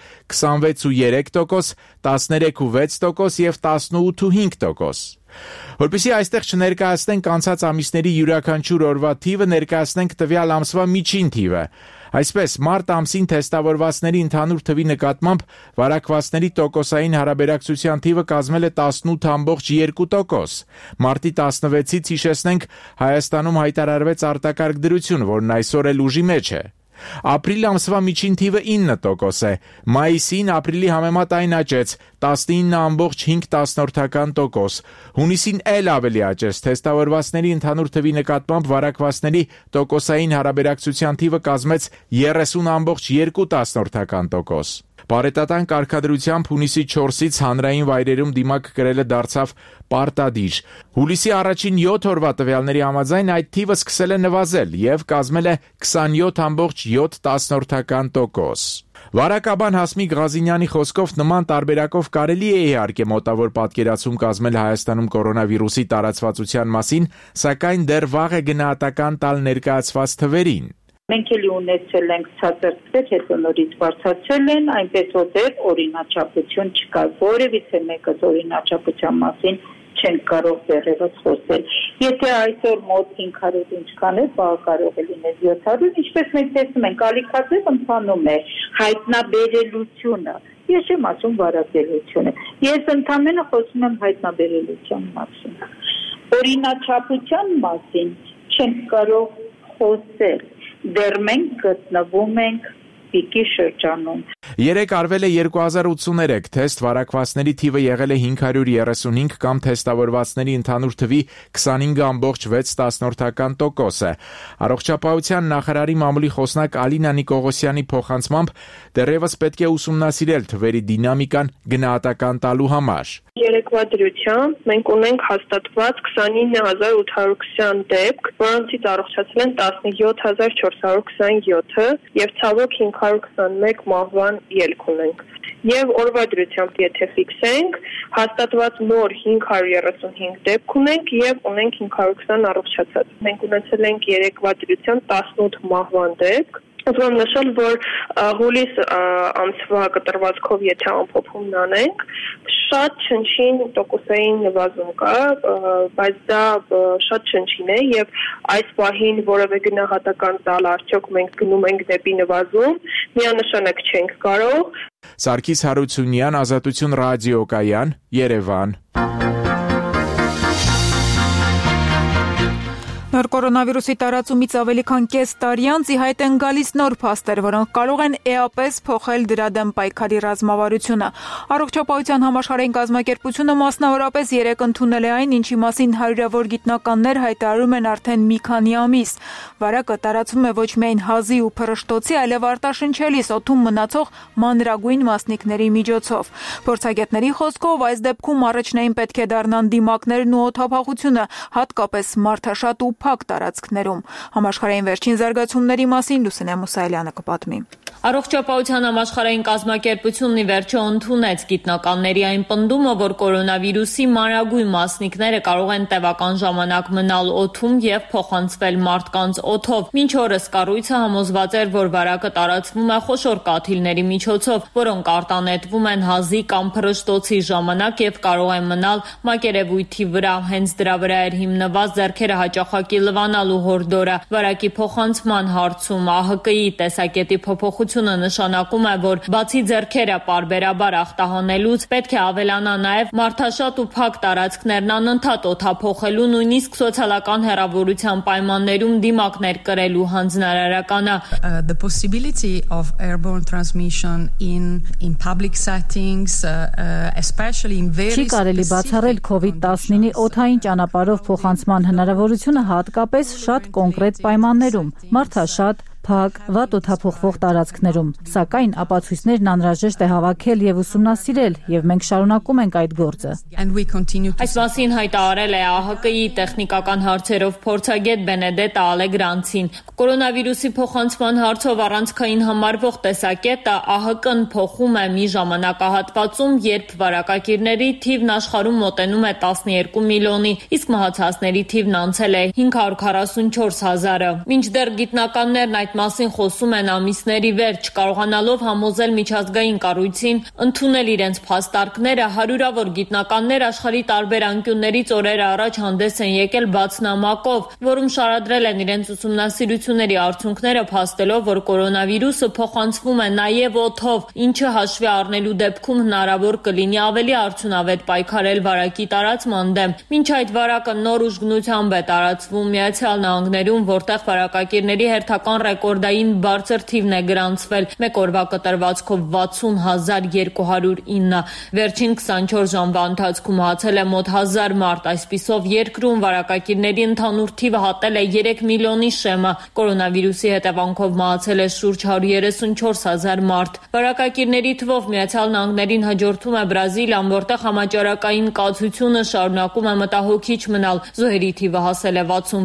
26.3%, 13.6% եւ 18.5%։ Որպեսզի այստեղ չներկայացնենք անցած ամիսների յուրաքանչյուր օրվա թիվը, ներկայացնենք տվյալ ամսվա միջին թիվը։ Այսպես, մարտ ամսին թեստավորվածների ընդհանուր թվի նկատմամբ վարակվածների տոկոսային հարաբերակցության թիվը կազմել է 18.2%։ Մարտի 16-ից հիշեցնենք, Հայաստանում հայտարարվեց արտակարգ դրություն, որն այսօր էլ ուժի մեջ է։ Ապրիլ ամսվա միջին թիվը 9% է, մայիսին ապրիլի համեմատ այն աճեց 19.5%, հունիսին էլ ավելի աճեց, թեստավորվածների ընդհանուր թվի նկատմամբ վարակվածների տոկոսային հարաբերակցության թիվը կազմեց 30.2%։ Պարետատան կարգադրությամբ հունիսի 4-ից հանրային վայրերում դիմակ կրելը դարձավ պարտադիր։ Հուլիսի առաջին 7 օրվա տվյալների համաձայն այդ թիվը սկսել է նվազել եւ կազմել է 27.7%։ Վարակաբան Հասմիկ Ղազինյանի խոսքով նման տարբերակով կարելի է իհարկե մոտավոր պատկերացում կազմել Հայաստանում կորոնավիրուսի տարածվածության մասին, սակայն դեռ վաղ է գնահատական տալ ներկայացված թվերին։ Մենք էլի ունեցել ենք ցածր թվեր, հետո նորից բարձրացել են, այնպես որ դեռ օրինաչափություն չկա, որևիցե մեկը օրինաչափության մասին չեն կարող դեռևս խոսել։ Եթե այսօր մոտ 500 ինչքան է, բաղ կարող է լինել 700, ինչպես մենք տեսնում ենք, ալիքաձև ընթանում է հայտնաբերելությունը։ Ես չեմ ասում վարակելությունը։ Ես ընդամենը խոսում եմ հայտնաբերելության մասին։ Օրինաչափության մասին չենք կարող խոսել։ Դեռ մենք գտնվում ենք պիկի շրջանում։ Երեկ արվել է 2083 թեստ, վարակվածների թիվը եղել է 535 կամ թեստավորվածների ընդհանուր թվի 25.6%-ը։ Առողջապահության նախարարի մամուլի խոսնակ Ալինա Նիկողոսյանի փոխանցմամբ դեռևս պետք է ուսումնասիրել թվերի դինամիկան գնահատական տալու համար։ Երեկվա դրությամբ մենք ունենք հաստատված 29820 դեպք, որոնցից առողջացել են 17427-ը եւ ցավոք 521 մահվան ելք ունենք։ Եվ օրվա դրությամբ եթե ֆիքսենք, հաստատված նոր 535 դեպք ունենք եւ ունենք 520 առողջացած։ Մենք ունեցել ենք երեկվա դրությամբ 18 մահվան դեպք։ Ուսում նշել, որ հուլիս ամսվա կտրվածքով եթե ամփոփումն անենք, շատ չնչին տոկոսային նվազում կա, բայց դա շատ չնչին է եւ այս պահին որևէ գնահատական տալ արդյոք մենք գնում ենք դեպի նվազում, միանշանակ չենք կարող։ Սարգիս Հարությունյան, Ազատություն ռադիոկայան, Երևան։ Նոր կորոնավիրուսի տարածումից ավելի քան կես տարի անց ի հայտ են գալիս նոր փաստեր, որոնք կարող են էապես փոխել դրա դեմ պայքարի ռազմավարությունը։ Առողջապահության համաշխարհային կազմակերպությունը մասնավորապես երեկ ընդունել է այն, ինչի մասին հարյուրավոր գիտնականներ հայտարարում են արդեն մի քանի ամիս։ Վարակը տարածվում է ոչ միայն հազի ու փռշտոցի, այլև արտաշնչելի օդում մնացող մանրագույն մասնիկների միջոցով։ Փորձագետների խոսքով այս դեպքում առաջնային պետք է դառնան դիմակներն ու օդափախությունը, հատկապես մարդաշատ ու փակ տարածքներում։ Համաշխարհային վերջին զարգացումների մասին Լուսինե Մուսայելյանը կպատմի։ Առողջապահության համաշխարհային կազմակերպությունն ի վերջո ընդունեց գիտնականների այն պնդումը, որ կորոնավիրուսի մանրագույն մասնիկները կարող են տևական ժամանակ մնալ օդում եւ փոխանցվել մարդկանց օդով։ Մինչ օրս կառույցը համոզված էր, որ վարակը տարածվում է խոշոր կաթիլների միջոցով, որոնք արտանետվում են հազի կամ փռշտոցի ժամանակ եւ կարող են մնալ մակերևույթի վրա։ Հենց դրա վրա էր հիմնված ձեռքերը հաճախակի լվանալու հորդորը։ Վարակի փոխանցման հարցում ԱՀԿ-ի տեսակետի փոփոխությունը նշանակում է, որ բացի ձեռքերը պարբերաբար ախտահանելուց պետք է ավելանա նաև մարդաշատ ու փակ տարածքներն անընդհատ օդափոխելու, նույնիսկ սոցիալական հեռավորության պայմաններում դիմակներ կրելու հանձնարարականը։ The possibility of airborne transmission in public settings, especially in very Չի կարելի բացառել COVID-19-ի օդային ճանապարհով փոխանցման հնարավորությունը հատկապես շատ կոնկրետ պայմաններում, մարդաշատ, փակ, վատ օդափոխվող տարածքներում, սակայն ապացույցներն անհրաժեշտ է հավաքել եւ ուսումնասիրել, եւ մենք շարունակում ենք այդ գործը։ Այս մասին հայտարարել է ԱՀԿ-ի տեխնիկական հարցերով փորձագետ Բենեդետա Ալեգրանցին։ Կորոնավիրուսի փոխանցման հարցով առանցքային համարվող տեսակետը ԱՀԿ-ն փոխում է մի ժամանակահատվածում, երբ վարակակիրների թիվն աշխարհում մոտենում է 12 միլիոնի, իսկ մահացածների թիվն անցել է 544,000-ը։ Մինչդեռ գիտնականներն այդ մասին խոսում են ամիսների վերջ, կարողանալով համոզել միջազգային կառույցին ընդունել իրենց փաստարկները, հարյուրավոր գիտնականներ աշխարհի տարբեր անկյուններից օրեր առաջ հանդես են եկել բացնամակով, որում շարադրել են իրենց ուսումնասիրությունների արդյունքները, փաստելով, որ կորոնավիրուսը փոխանցվում է նաև օդով, ինչը հաշվի առնելու դեպքում հնարավոր կլինի ավելի արդյունավետ պայքարել վարակի տարածման դեմ։ Մինչ այդ վարակը նոր ուժգնությամբ է տարածվում Միացյալ Նահանգներում, որտեղ վարակակիրների հերթական ռեկորդային բարձր թիվն է գրանցվել, մեկ օրվա կտրվածքով 60209։ Վերջին 24 ժամվա ընթացքում մահացել է մոտ 1000 մարդ, այսպիսով երկրում վարակակիրների ընդհանուր թիվը հատել է 3 միլիոնի շեմը։ Կորոնավիրուսի հետևանքով մահացել է շուրջ 134000 մարդ։ Վարակակիրների թվով Միացյալ Նահանգներին հաջորդում է Բրազիլիան, որտեղ համաճարակային կացությունը շարունակում է մտահոգիչ մնալ։ Զոհերի թիվը հասել է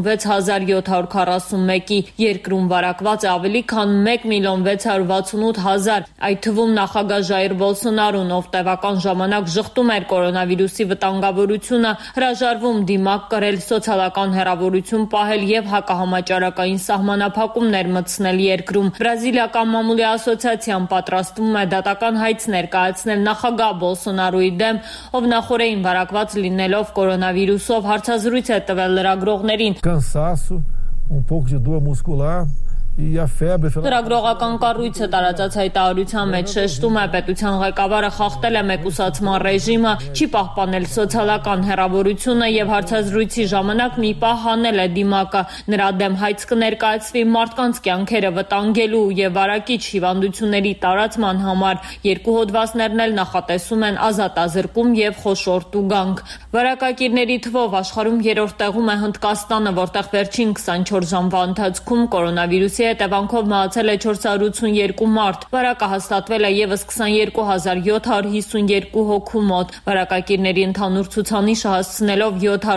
66741-ի։ Երկրում վարակված է ավելի քան 1,668,000, այդ թվում նախագահ Ժայր Բոլսոնարոն, ով տևական ժամանակ ժխտում էր կորոնավիրուսի վտանգավորությունը, հրաժարվում դիմակ կրել, սոցիալական հեռավորություն պահել եւ հակահամաճարակային սահմանափակումներ մտցնել երկրում։ Բրազիլիական մամուլի ասոցիացիան պատրաստվում է դատական հայց ներկայացնել նախագահ Բոլսոնարոյի դեմ, ով նախորդին վարակված լինելով կորոնավիրուսով հարցազրույց է տվել լրագրողներին։ Um pouco de dor muscular Լրագրողական կառույցը տարածած հայտարարության մեջ շեշտում է, պետության ղեկավարը խախտել է մեկուսացման ռեժիմը, չի պահպանել սոցիալական հեռավորությունը եւ հարցազրույցի ժամանակ մի պահ հանել է դիմակը։ Նրա դեմ հայց կներկայացվի մարդկանց կյանքերը վտանգելու եւ վարակիչ հիվանդությունների տարածման համար։ Երկու հոդվածներն էլ նախատեսում են ազատազրկում եւ խոշոր տուգանք։ Վարակակիրների թվով աշխարհում երրորդ տեղում է Հնդկաստանը, որտեղ վերջին 24 ժամվա ընթացքում կորոնավիրուսի հետևանքով մահացել է 482 մարդ։ Վարակը հաստատվել է եւս 22752 հոգու մոտ։ Վարակակիրների ընդհանուր ցուցանիշը հասցնելով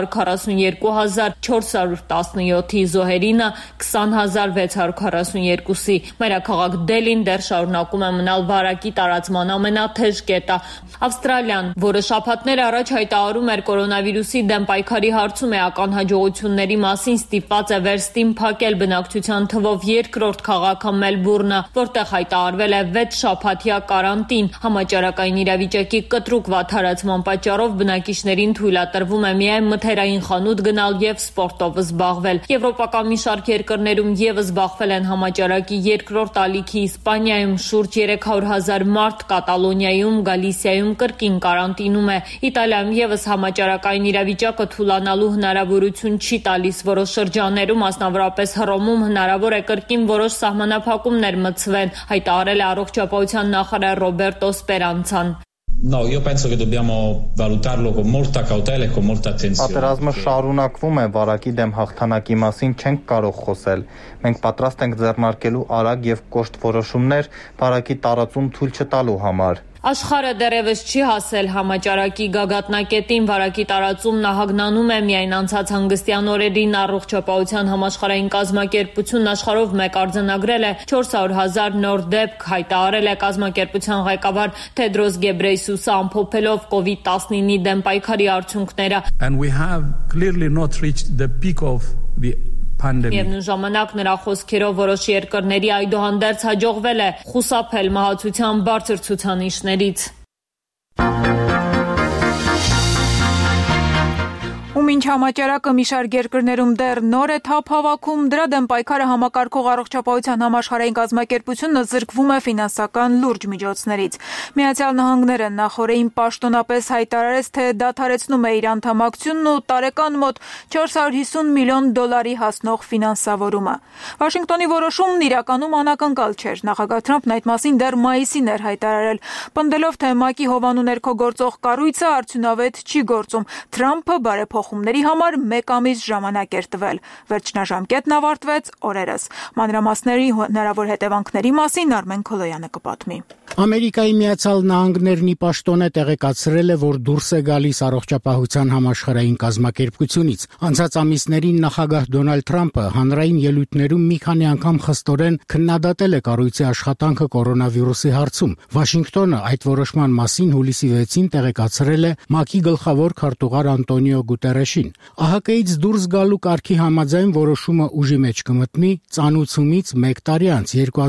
741417-ի, զոհերինը 20642-ի։ Մայրաքաղաք Դելին դեռ շարունակում է մնալ վարակի տարածման ամենաթեժ կետը։ Ավստրալիան, որը շաբաթներ առաջ հայտարարում էր կորոնավիրուսի դեմ պայքարի հարցում էական հաջողությունների մասին, ստիպված է վերստին փակել բնակչության թվով երկրորդ քաղաքը Մելբուրնը, որտեղ հայտարարվել է 6 շաբաթյա կարանտին։ Համաճարակային իրավիճակի կտրուկ վատթարացման պատճառով բնակիչներին թույլատրվում է միայն մթերային խանութ գնալ եւ սպորտով զբաղվել։ Եվրոպական մի շարք երկրներում եւս զբաղվել են համաճարակի երկրորդ ալիքի։ Իսպանիայում շուրջ 300,000 մարդ, Կատալոնիայում, Գալիսիայում կրկին կարանտինում է։ Իտալիայում եւս համաճարակային իրավիճակը թուլանալու հնարավորություն չի տալիս։ Որոշ շրջաններում, մասնավորապես Հռոմում, հնարավոր է կրկին որոշ սահմանափակումներ մտցվեն, հայտարարել է առողջապահության նախարար Ռոբերտո Սպերանցան։ No, io penso che dobbiamo valutarlo con molta cautela e con molta attenzione. Պատերազմը շարունակվում է, վարակի դեմ հաղթանակի մասին չենք կարող խոսել։ Մենք պատրաստ ենք ձեռնարկելու արագ եւ կոշտ որոշումներ վարակի տարածում թույլ չտալու համար։ Աշխարհը դեռևս չի հասել համաճարակի գագաթնակետին, վարակի տարածումն ահագնանում է միայն անցած հանգստյան օրերին առողջապահության համաշխարհային կազմակերպությունն աշխարհով մեկ արձանագրել է 400,000 նոր դեպք, հայտարարել է կազմակերպության ղեկավար Թեդրոս Գեբրեյսուսը, ամփոփելով COVID-19-ի դեմ պայքարի արդյունքները։ And we have clearly not reached the peak of the Միևնույն ժամանակ նրա խոսքերով որոշ երկրների այդուհանդերձ հաջողվել է խուսափել մահացության բարձր ցուցանիշներից։ Ու մինչ համաճարակը մի շարք երկրներում դեռ նոր է թափ հավաքում, դրա դեմ պայքարը համակարգող առողջապահության համաշխարհային կազմակերպությունը զրկվում է ֆինանսական լուրջ միջոցներից։ Միացյալ Նահանգները նախորդին պաշտոնապես հայտարարեց, թե դադարեցնում է իր անդամակցությունն ու տարեկան մոտ $450 միլիոն հասնող ֆինանսավորումը։ Վաշինգտոնի որոշումն իրականում անակնկալ չէր։ Նախագահ Թրամփն այդ մասին դեռ մայիսին էր հայտարարել, պնդելով, թե ՄԱԿ-ի հովանու ներքո գործող կառույցը արդյունավետ չի գործում։ Թրամփը բարեփոխումների համար 1 ամիս ժամանակ էր տվել։ Վերջնաժամկետն ավարտվեց օրերս։ Մանրամասների հնարավոր հետևանքների մասին Արմեն Քոլոյանը կպատմի։ Ամերիկայի Միացյալ Նահանգներն ի պաշտոն է տեղեկացրել է, որ դուրս է գալիս առողջապահության համաշխարհային կազմակերպությունից։ Անցած ամիսներին նախագահ Դոնալդ Թրամփը հանրային ելույթներում մի քանի անգամ խստորեն քննադատել է կառույցի աշխատանքը կորոնավիրուսի հարցում։ Վաշինգտոնը այդ որոշման մասին հուլիսի 6-ին տեղեկացրել է ՄԱԿ-ի գլխավոր քարտուղար Անտոնիո Գուտերեշին։ ԱՀԿ-ից դուրս գալու կարգի համաձայն որոշումը ուժի մեջ կմտնի ծանուցումից 1 տարի անց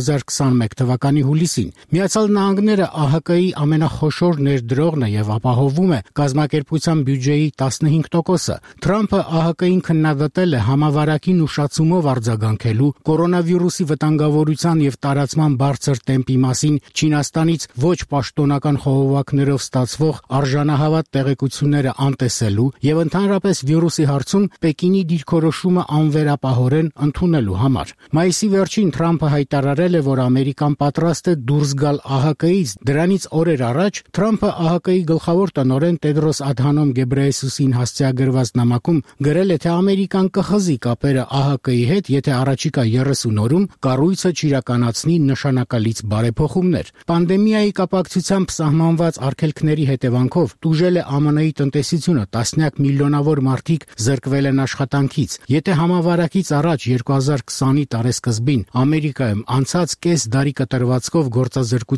2021 թվականի հուլիսին։ Միացյալ Նահանգները ԱՀԿ-ի ամենախոշոր ներդրողն է եւ ապահովում է կազմակերպության բյուջեի 15%-ը։ Թրամփը ԱՀԿ-ին քննադատել է համավարակին ուշացումով արձագանքելու, կորոնավիրուսի վտանգավորության եւ տարածման բարձր տեմպի մասին Չինաստանից ոչ պաշտոնական խողովակներով ստացվող արժանահավատ տեղեկությունները անտեսելու եւ ընդհանրապես վիրուսի հարցում Պեկինի դիրքորոշումը անվերապահորեն ընդունելու համար։ Մայիսի վերջին Թրամփը հայտարարել է, որ Ամերիկան պատրաստ է դուրս գալ ԱՀԿ-ից։ Դրանից օրեր առաջ Թրամփը ԱՀԿ-ի գլխավոր տնօրեն Տեդրոս Ադհանոմ Գեբրեյեսուսին հասցեագրված նամակում գրել է, թե Ամերիկան կխզի կապերը ԱՀԿ-ի հետ, եթե առաջիկա 30 օրում կառույցը չիրականացնի նշանակալից բարեփոխումներ։ Պանդեմիայի կապակցությամբ սահմանված արգելքների հետևանքով տուժել է ԱՄՆ-ի տնտեսությունը, տասնյակ միլիոնավոր մարդիկ զրկվել են աշխատանքից։ Եթե համավարակից առաջ 2020-ի տարեսկզբին Ամերիկայում անցած կես դարի կտրվածքով գործազրկության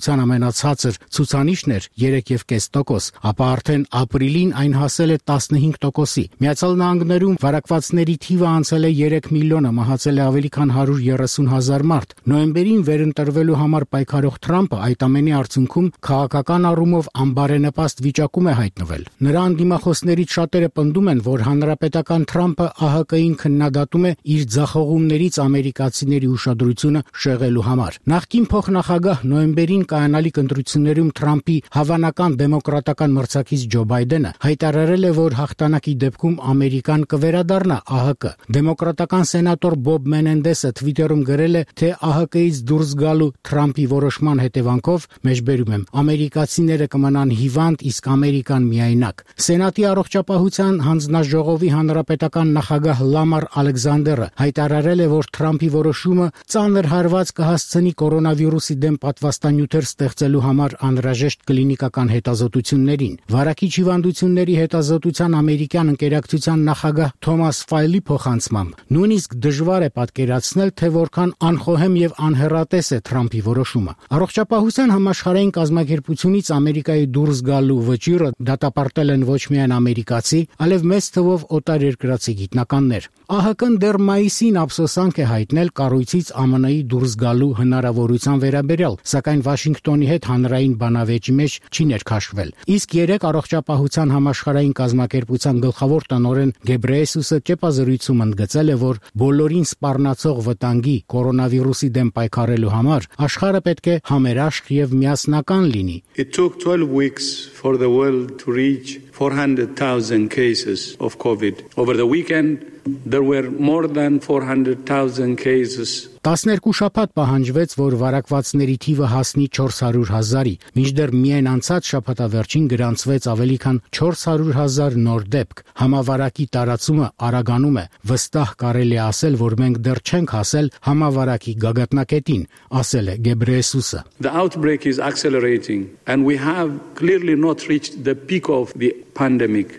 ինֆլյացիան ամենացածր ցուցանիշն էր 3.5%, ապա արդեն ապրիլին այն հասել է 15%-ի։ Միացյալ Նահանգներում վարակվածների թիվը անցել է 3 միլիոնը, մահացել է ավելի քան 130,000 մարդ։ Նոյեմբերին վերընտրվելու համար պայքարող Թրամփը այդ ամենի արդյունքում քաղաքական առումով անբարենպաստ վիճակում է հայտնվել։ Նրա անդիմախոսներից շատերը պնդում են, որ հանրապետական Թրամփը ԱՀԿ-ին քննադատում է իր ձախողումներից ամերիկացիների ուշադրությունը շեղելու համար։ Նախկին փոխնախագահ նոյեմբերին կայանալիք ընտրություններում Թրամփի հավանական դեմոկրատական մրցակից Ջո Բայդենը հայտարարել է, որ հաղթանակի դեպքում Ամերիկան կվերադառնա ԱՀԿ։ Դեմոկրատական սենատոր Բոբ Մենենդեսը Twitter-ում գրել է, թե ԱՀԿ-ից դուրս գալու Թրամփի որոշման հետևանքով, մեջբերում եմ, ամերիկացիները կմնան հիվանդ, իսկ Ամերիկան միայնակ։ Սենատի առողջապահության հանձնաժողովի հանրապետական նախագահ Լամար Ալեքսանդերը հայտարարել է, որ Թրամփի որոշումը ծանր հարված կհասցնի կորոնավիրուսի դեմ պատվաստանյութեր ստեղծելու համար անհրաժեշտ կլինիկական հետազոտություններին։ Վարակիչ հիվանդությունների հետազոտության ամերիկյան ընկերակցության նախագահ Թոմաս Ֆայլի փոխանցմամբ նույնիսկ դժվար է պատկերացնել, թե որքան անխոհեմ եւ անհեռատես է Թրամփի որոշումը։ Առողջապահության համաշխարհային կազմակերպությունից Ամերիկայի դուրս գալու վճիռը դատապարտել են ոչ միայն ամերիկացի, այլև մեծ թվով օտարերկրացի գիտնականներ։ ԱՀԿ-ն դեռ մայիսին ափսոսանք է հայտնել կառույցից ԱՄՆ-ի դուրս գալու հնարավորության վերաբերյալ, սակայն Վաշինգտոնի հետ հանրային բանավեճի մեջ չի ներքաշվել։ Իսկ երեք առողջապահության համաշխարհային կազմակերպության գլխավոր տնօրեն Գեբրեյեսուսը ճեպազրույցում ընդգծել է, որ բոլորին սպառնացող վտանգի կորոնավիրուսի դեմ պայքարելու համար աշխարհը պետք է համերաշխ եւ միասնական լինի։ It took 12 weeks for the world to reach 400,000 cases of COVID. Over the weekend, there were more than 400,000 cases. 12 շաբաթ պահանջվեց, որ վարակվածների թիվը հասնի 400,000-ի, մինչդեռ միայն անցած շաբաթավերջին գրանցվեց ավելի քան 400,000 նոր դեպք։ Համավարակի տարածումը արագանում է։ Վստահ կարելի է ասել, որ մենք դեռ չենք հասել համավարակի գագաթնակետին, ասել է Գեբրեյեսուսը։ The outbreak is accelerating and we have clearly not reached the peak of the pandemic.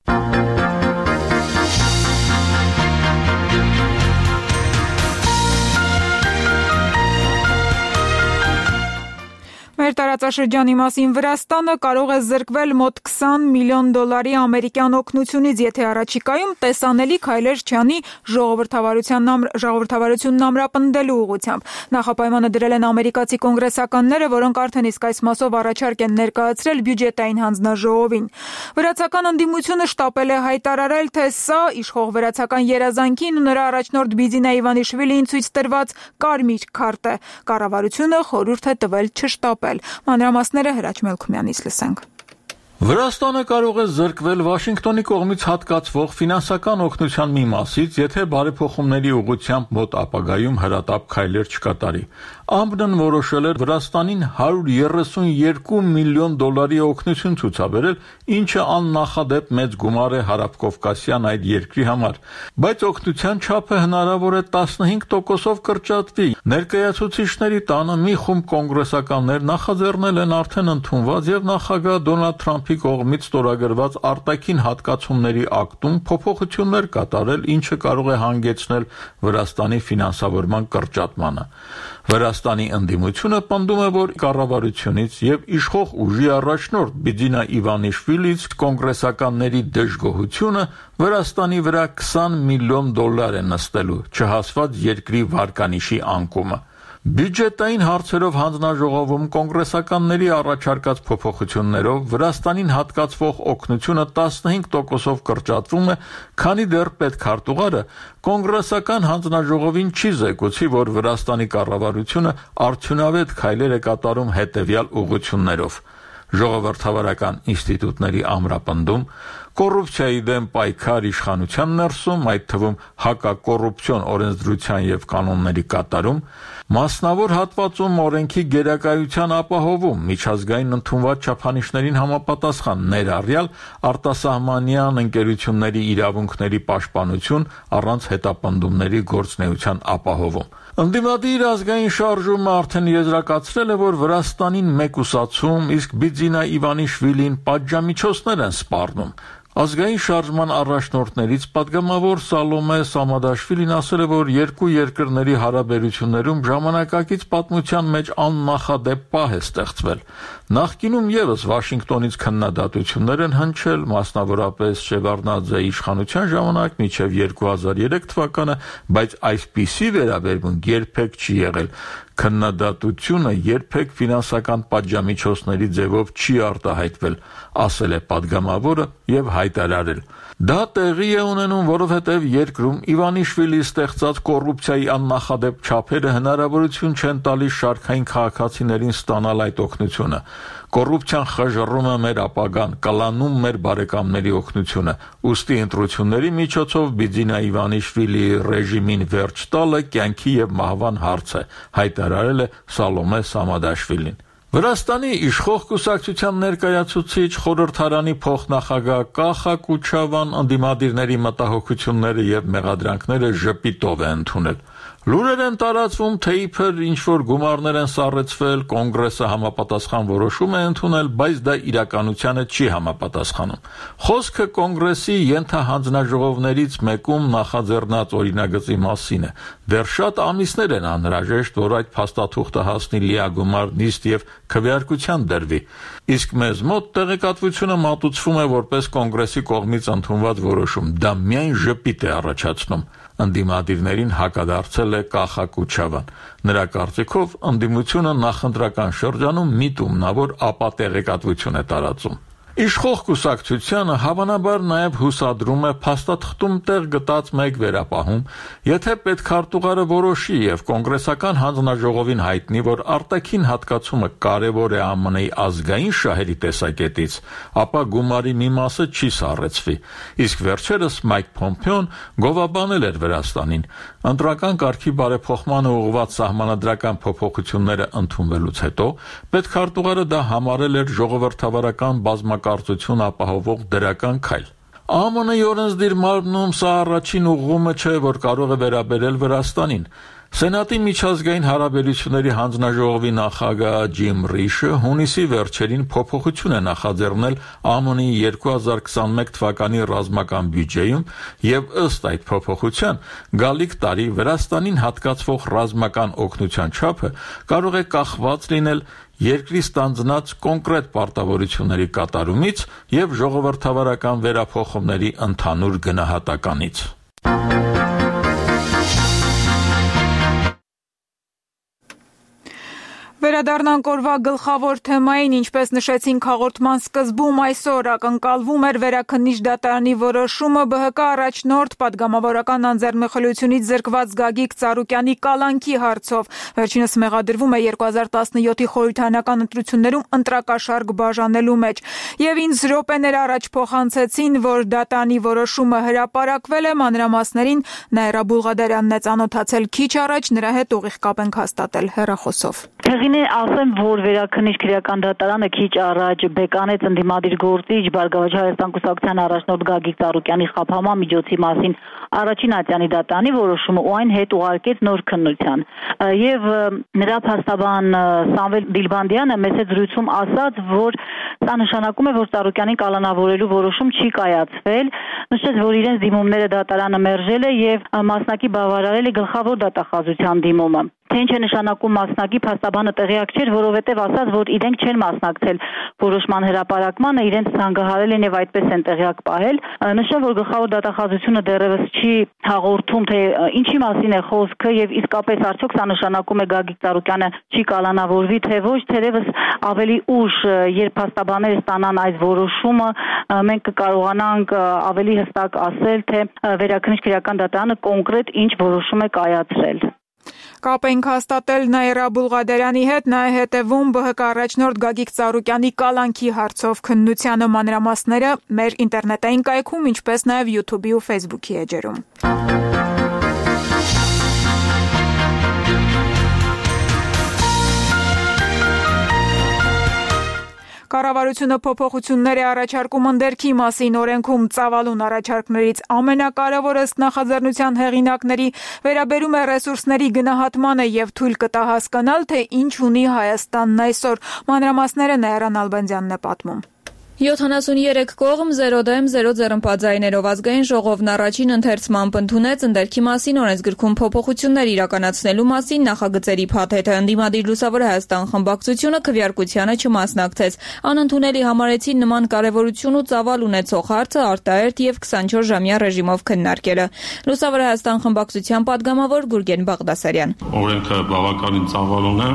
Մեր տարածաշրջանի մասին Վրաստանը կարող է զրկվել մոտ 20 միլիոն դոլարի ամերիկյան օգնությունից, եթե առաջիկայում տեսանելի քայլեր չանի ժողովրդավարությունն ամրապնդելու ուղղությամբ։ Նախապայմանը դրել են ամերիկացի կոնգրեսականները, որոնք արդեն իսկ այս մասով առաջարկ են ներկայացրել բյուջետային հանձնաժողովին։ Վրացական ընդդիմությունը շտապել է հայտարարել, թե սա իշխող վրացական երազանքին ու նրա առաջնորդ Բիձինա Իվանիշվիլիին ցույց տրված կարմիր քարտ է։ Կառավարությունը խորհուրդ է տվել չշտապել։ Մանրամասները Հրաչ Մելքումյանից լսենք։ Վրաստանը կարող է զրկվել Վաշինգտոնի կողմից հատկացվող ֆինանսական օգնության մի մասից, եթե բարեփոխումների ուղղությամբ մոտ ապագայում հրատապ քայլեր չկատարի։ ԱՄՊՆ-ն որոշել էր Վրաստանին 132 միլիոն դոլարի օգնություն ցուցաբերել, ինչը աննախադեպ մեծ գումար է հարավկովկասյան այդ երկրի համար, բայց օգնության չափը հնարավոր է 15%-ով կրճատվի։ Ներկայացուցիչների տանը մի խումբ կոնգրեսականներ նախաձեռնել են արդեն ընդունված եւ նախագահ Դոնալդ Թրամփի կողմից ստորագրված արտաքին հատկացումների ակտում փոփոխություններ կատարել, ինչը կարող է հանգեցնել Վրաստանի ֆինանսավորման կրճատմանը։ Վրաստանի ընդդիմությունը պնդում է, որ կառավարությունից եւ իշխող ուժի առաջնորդ Բիձինա Իվանիշվիլից կոնգրեսականների դժգոհությունը Վրաստանի վրա 20 միլիոն դոլար է նստելու, չհասված երկրի վարկանիշի անկումը։ Բյուջետային հարցերով հանձնաժողովում կոնգրեսականների առաջարկած փոփոխություններով Վրաստանին հատկացվող օգնությունը 15%-ով կրճատվում է, քանի դեռ պետքարտուղարը կոնգրեսական հանձնաժողովին չի զեկուցի, որ Վրաստանի կառավարությունը արդյունավետ քայլեր է կատարում հետևյալ ուղղություններով. Ժողովրդավարական ինստիտուտների ամրապնդում, կոռուպցիայի դեմ պայքար իշխանության ներսում, այդ թվում հակակոռուպցիոն օրենսդրության եւ կանոնների կատարում, մասնավոր հատվածում օրենքի գերակայության ապահովում, միջազգային ընդունված չափանիշներին համապատասխան ներառյալ արտասահմանյան ընկերությունների իրավունքների պաշտպանություն առանց հետապնդումների գործունեության ապահովում։ Ընդդիմադիր ազգային շարժումը արդեն եզրակացրել է, որ Վրաստանին մեկուսացում, իսկ Բիձինա Իվանիշվիլին պատժամիջոցներ են սպառնում։ Ազգային շարժման առաջնորդներից պատգամավոր Սալոմե Սամադաշվիլին ասել է, որ երկու երկրների հարաբերություններում ժամանակակից պատմության մեջ աննախադեպ պահ է ստեղծվել։ Նախկինում եւս Վաշինգտոնից քննադատություններ են հնչել, մասնավորապես Շևարդնաձեի իշխանության ժամանակ մինչև 2003 թվականը, բայց այսպիսի վերաբերմունք երբեք չի եղել։ Քննադատությունը երբեք ֆինանսական պատժամիջոցների ձևով չի արտահայտվել, ասել է պատգամավորը եւ հայտարարել. Դա տեղի է ունենում, որովհետև երկրում Իվանիշվիլի ստեղծած կոռուպցիայի աննախադեպ չափերը հնարավորություն չեն տալիս շարքային քաղաքացիներին ստանալ այդ օգնությունը։ Կոռուպցիան խժռում է մեր ապագան, կլանում մեր բարեկամների օգնությունը։ Ուստի ընտրությունների միջոցով Բիձինա Իվանիշվիլի ռեժիմին վերջ տալը կյանքի եւ մահվան հարց է, հայտարարել է Սալոմե Սամադաշվիլին։ Վրաստանի իշխող կուսակցության ներկայացուցիչ խորհրդարանի փոխնախագահ Կախա Կուչավան ընդդիմադիրների մտահոգությունները եւ մեղադրանքները ժպիտով է ընդունել։ Լուրեր են տարածվում, թե իբր ինչ-որ գումարներ են սառեցվել, կոնգրեսը համապատասխան որոշում է ընդունել, բայց դա իրականությանը չի համապատասխանում։ Խոսքը կոնգրեսի ենթահանձնաժողովներից մեկում նախաձեռնած օրինագծի մասին է։ Դեռ շատ ամիսներ են անհրաժեշտ, որ այդ փաստաթուղթը հասնի լիագումար նիստ եւ քվեարկության դրվի։ Իսկ մեզ մոտ տեղեկատվությունը մատուցվում է որպես կոնգրեսի կողմից ընդունված որոշում։ Դա միայն ժպիտ է առաջացնում։ Ընդդիմադիրներին հակադարձել է Կախա Կուչավան։ Նրա կարծիքով ընդդիմությունը նախընտրական շրջանում միտումնավոր ապատեղեկատվություն է տարածում։ Իշխող կուսակցությանը հավանաբար նաև հուսադրում է փաստաթղթում տեղ գտած մեկ վերապահում, եթե պետքարտուղարը որոշի եւ կոնգրեսական հանձնաժողովին հայտնի, որ արտաքին հատկացումը կարևոր է ԱՄՆ-ի ազգային շահերի տեսակետից, ապա գումարի մի մասը չի սառեցվի։ Իսկ վերջերս Մայք Փոմփեոն գովաբանել էր Վրաստանին։ Ընտրական կարգի բարեփոխմանը ուղղված սահմանադրական փոփոխությունները ընդունվելուց հետո պետքարտուղարը դա համարել էր ժողովրդավարական բազմակարծություն ապահովող դրական քայլ։ ԱՄՆ-ի օրենսդիր մարմնում սա առաջին ուղղումը չէ, որ կարող է վերաբերել Վրաստանին։ Սենատի միջազգային հարաբերությունների հանձնաժողովի նախագահ Ջիմ Ռիշը հունիսի վերջերին փոփոխություն է նախաձեռնել ԱՄՆ-ի 2021 թվականի ռազմական բյուջեում եւ ըստ այդ փոփոխության գալիք տարի Վրաստանին հատկացվող ռազմական օգնության չափը կարող է կախված լինել երկրի ստանձնած կոնկրետ պարտավորությունների կատարումից եւ ժողովրդավարական վերափոխումների ընդհանուր գնահատականից։ Վերադառնանք օրվա գլխավոր թեմային, ինչպես նշեցինք հաղորդման սկզբում, այսօր ակնկալվում էր վերաքննիչ դատարանի որոշումը ԲՀԿ առաջնորդ պատգամավորական անձեռնխելությունից զրկված Գագիկ Ծառուկյանի կալանքի հարցով։ Վերջինս մեղադրվում է 2017-ի խորհրդարանական ընտրություններում ընտրակաշառք բաժանելու մեջ։ Եվ ինձ րոպեներ առաջ փոխանցեցին, որ դատարանի որոշումը հրապարակվել է, մանրամասներին Նաիրա Բուլղադարյանն է ծանոթացել քիչ առաջ, նրա հետ ուղիղ կապ ենք հաստատել հեռախոսով։ Տեղին է ասեմ, որ վերաքննիչ քրեական դատարանը քիչ առաջ բեկանեց ընդդիմադիր գործիչ Բարգավաճ Հայաստան կուսակցության առաջնորդ Գագիկ Ծառուկյանի խաբհման միջոցի մասին առաջին ատյանի դատարանի որոշումը ու այն հետ ուղարկեց նոր քննության։ Եվ նրա փաստաբան Սամվել Դիլբանդյանը մեծ զրույցում ասաց, որ սա նշանակում է, որ Ծառուկյանին կալանավորելու որոշում չի կայացվել, նշեց, որ իրենց դիմումները դատարանը մերժել է եւ մասնակի բավարարել է գլխավոր դատախազության դիմումը։ Թե ինչ է նշանակում մասնակի, փաստաբանը տեղյակ չէր, որովհետև ասաց, որ իրենք չեն մասնակցել որոշման հրապարակմանը, իրենց զանգահարել են եւ այդպես են տեղյակ պահել։ Նշեմ, որ գլխավոր դատախազությունը դեռևս չի հաղորդում, թե ինչի մասին է խոսքը եւ իսկապես արդյոք սա նշանակում է Գագիկ Ծառուկյանը չի կալանավորվի, թե ոչ, թերևս ավելի ուշ, երբ փաստաբանները ստանան այս որոշումը, մենք կկարողանանք ավելի հստակ ասել, թե վերաքննիչ քրեական դատարանը կոնկրետ ինչ որոշում է կայացրել։ Կապ ենք հաստատել Նաիրա Բուլղադարյանի հետ, նա է հետևում ԲՀԿ առաջնորդ Գագիկ Ծառուկյանի կալանքի հարցով քննությանը մանրամասները մեր ինտերնետային կայքում, ինչպես նաև YouTube-ի ու Facebook-ի էջերում։ Կառավարությունը փոփոխություններ է առաջարկում ընդերքի մասին օրենքում ծավալուն առաջարկներից ամենակարևորը ըստ նախաձեռնության հեղինակների վերաբերում է ռեսուրսների գնահատմանը եւ թույլ կտա հասկանալ, թե ինչ ունի Հայաստանն այսօր։ Մանրամասները Նաիրա Նալբանդյանն է պատմում։ 73 կողմ 0 դեմ 0 ձեռնպատժայիներով ազգային ժողովն առաջին ընթերցմամբ ընդունեց ընդերքի մասին օրենսգրքում փոփոխություններ իրականացնելու մասին նախագծերի փաթեթը։ Ընդդիմադիր Լուսավոր Հայաստան խմբակցությունը քվեարկությանը չմասնակցեց։ Անընդունելի համարեցին նման կարևորություն ու ծավալ ունեցող հարցը արտահերթ եւ 24-ժամյա ռեժիմով քննարկելը։ Լուսավոր Հայաստան խմբակցության падգամավոր Գուրգեն Բաղդասարյան։ Օրենքը բավականին ծավալուն է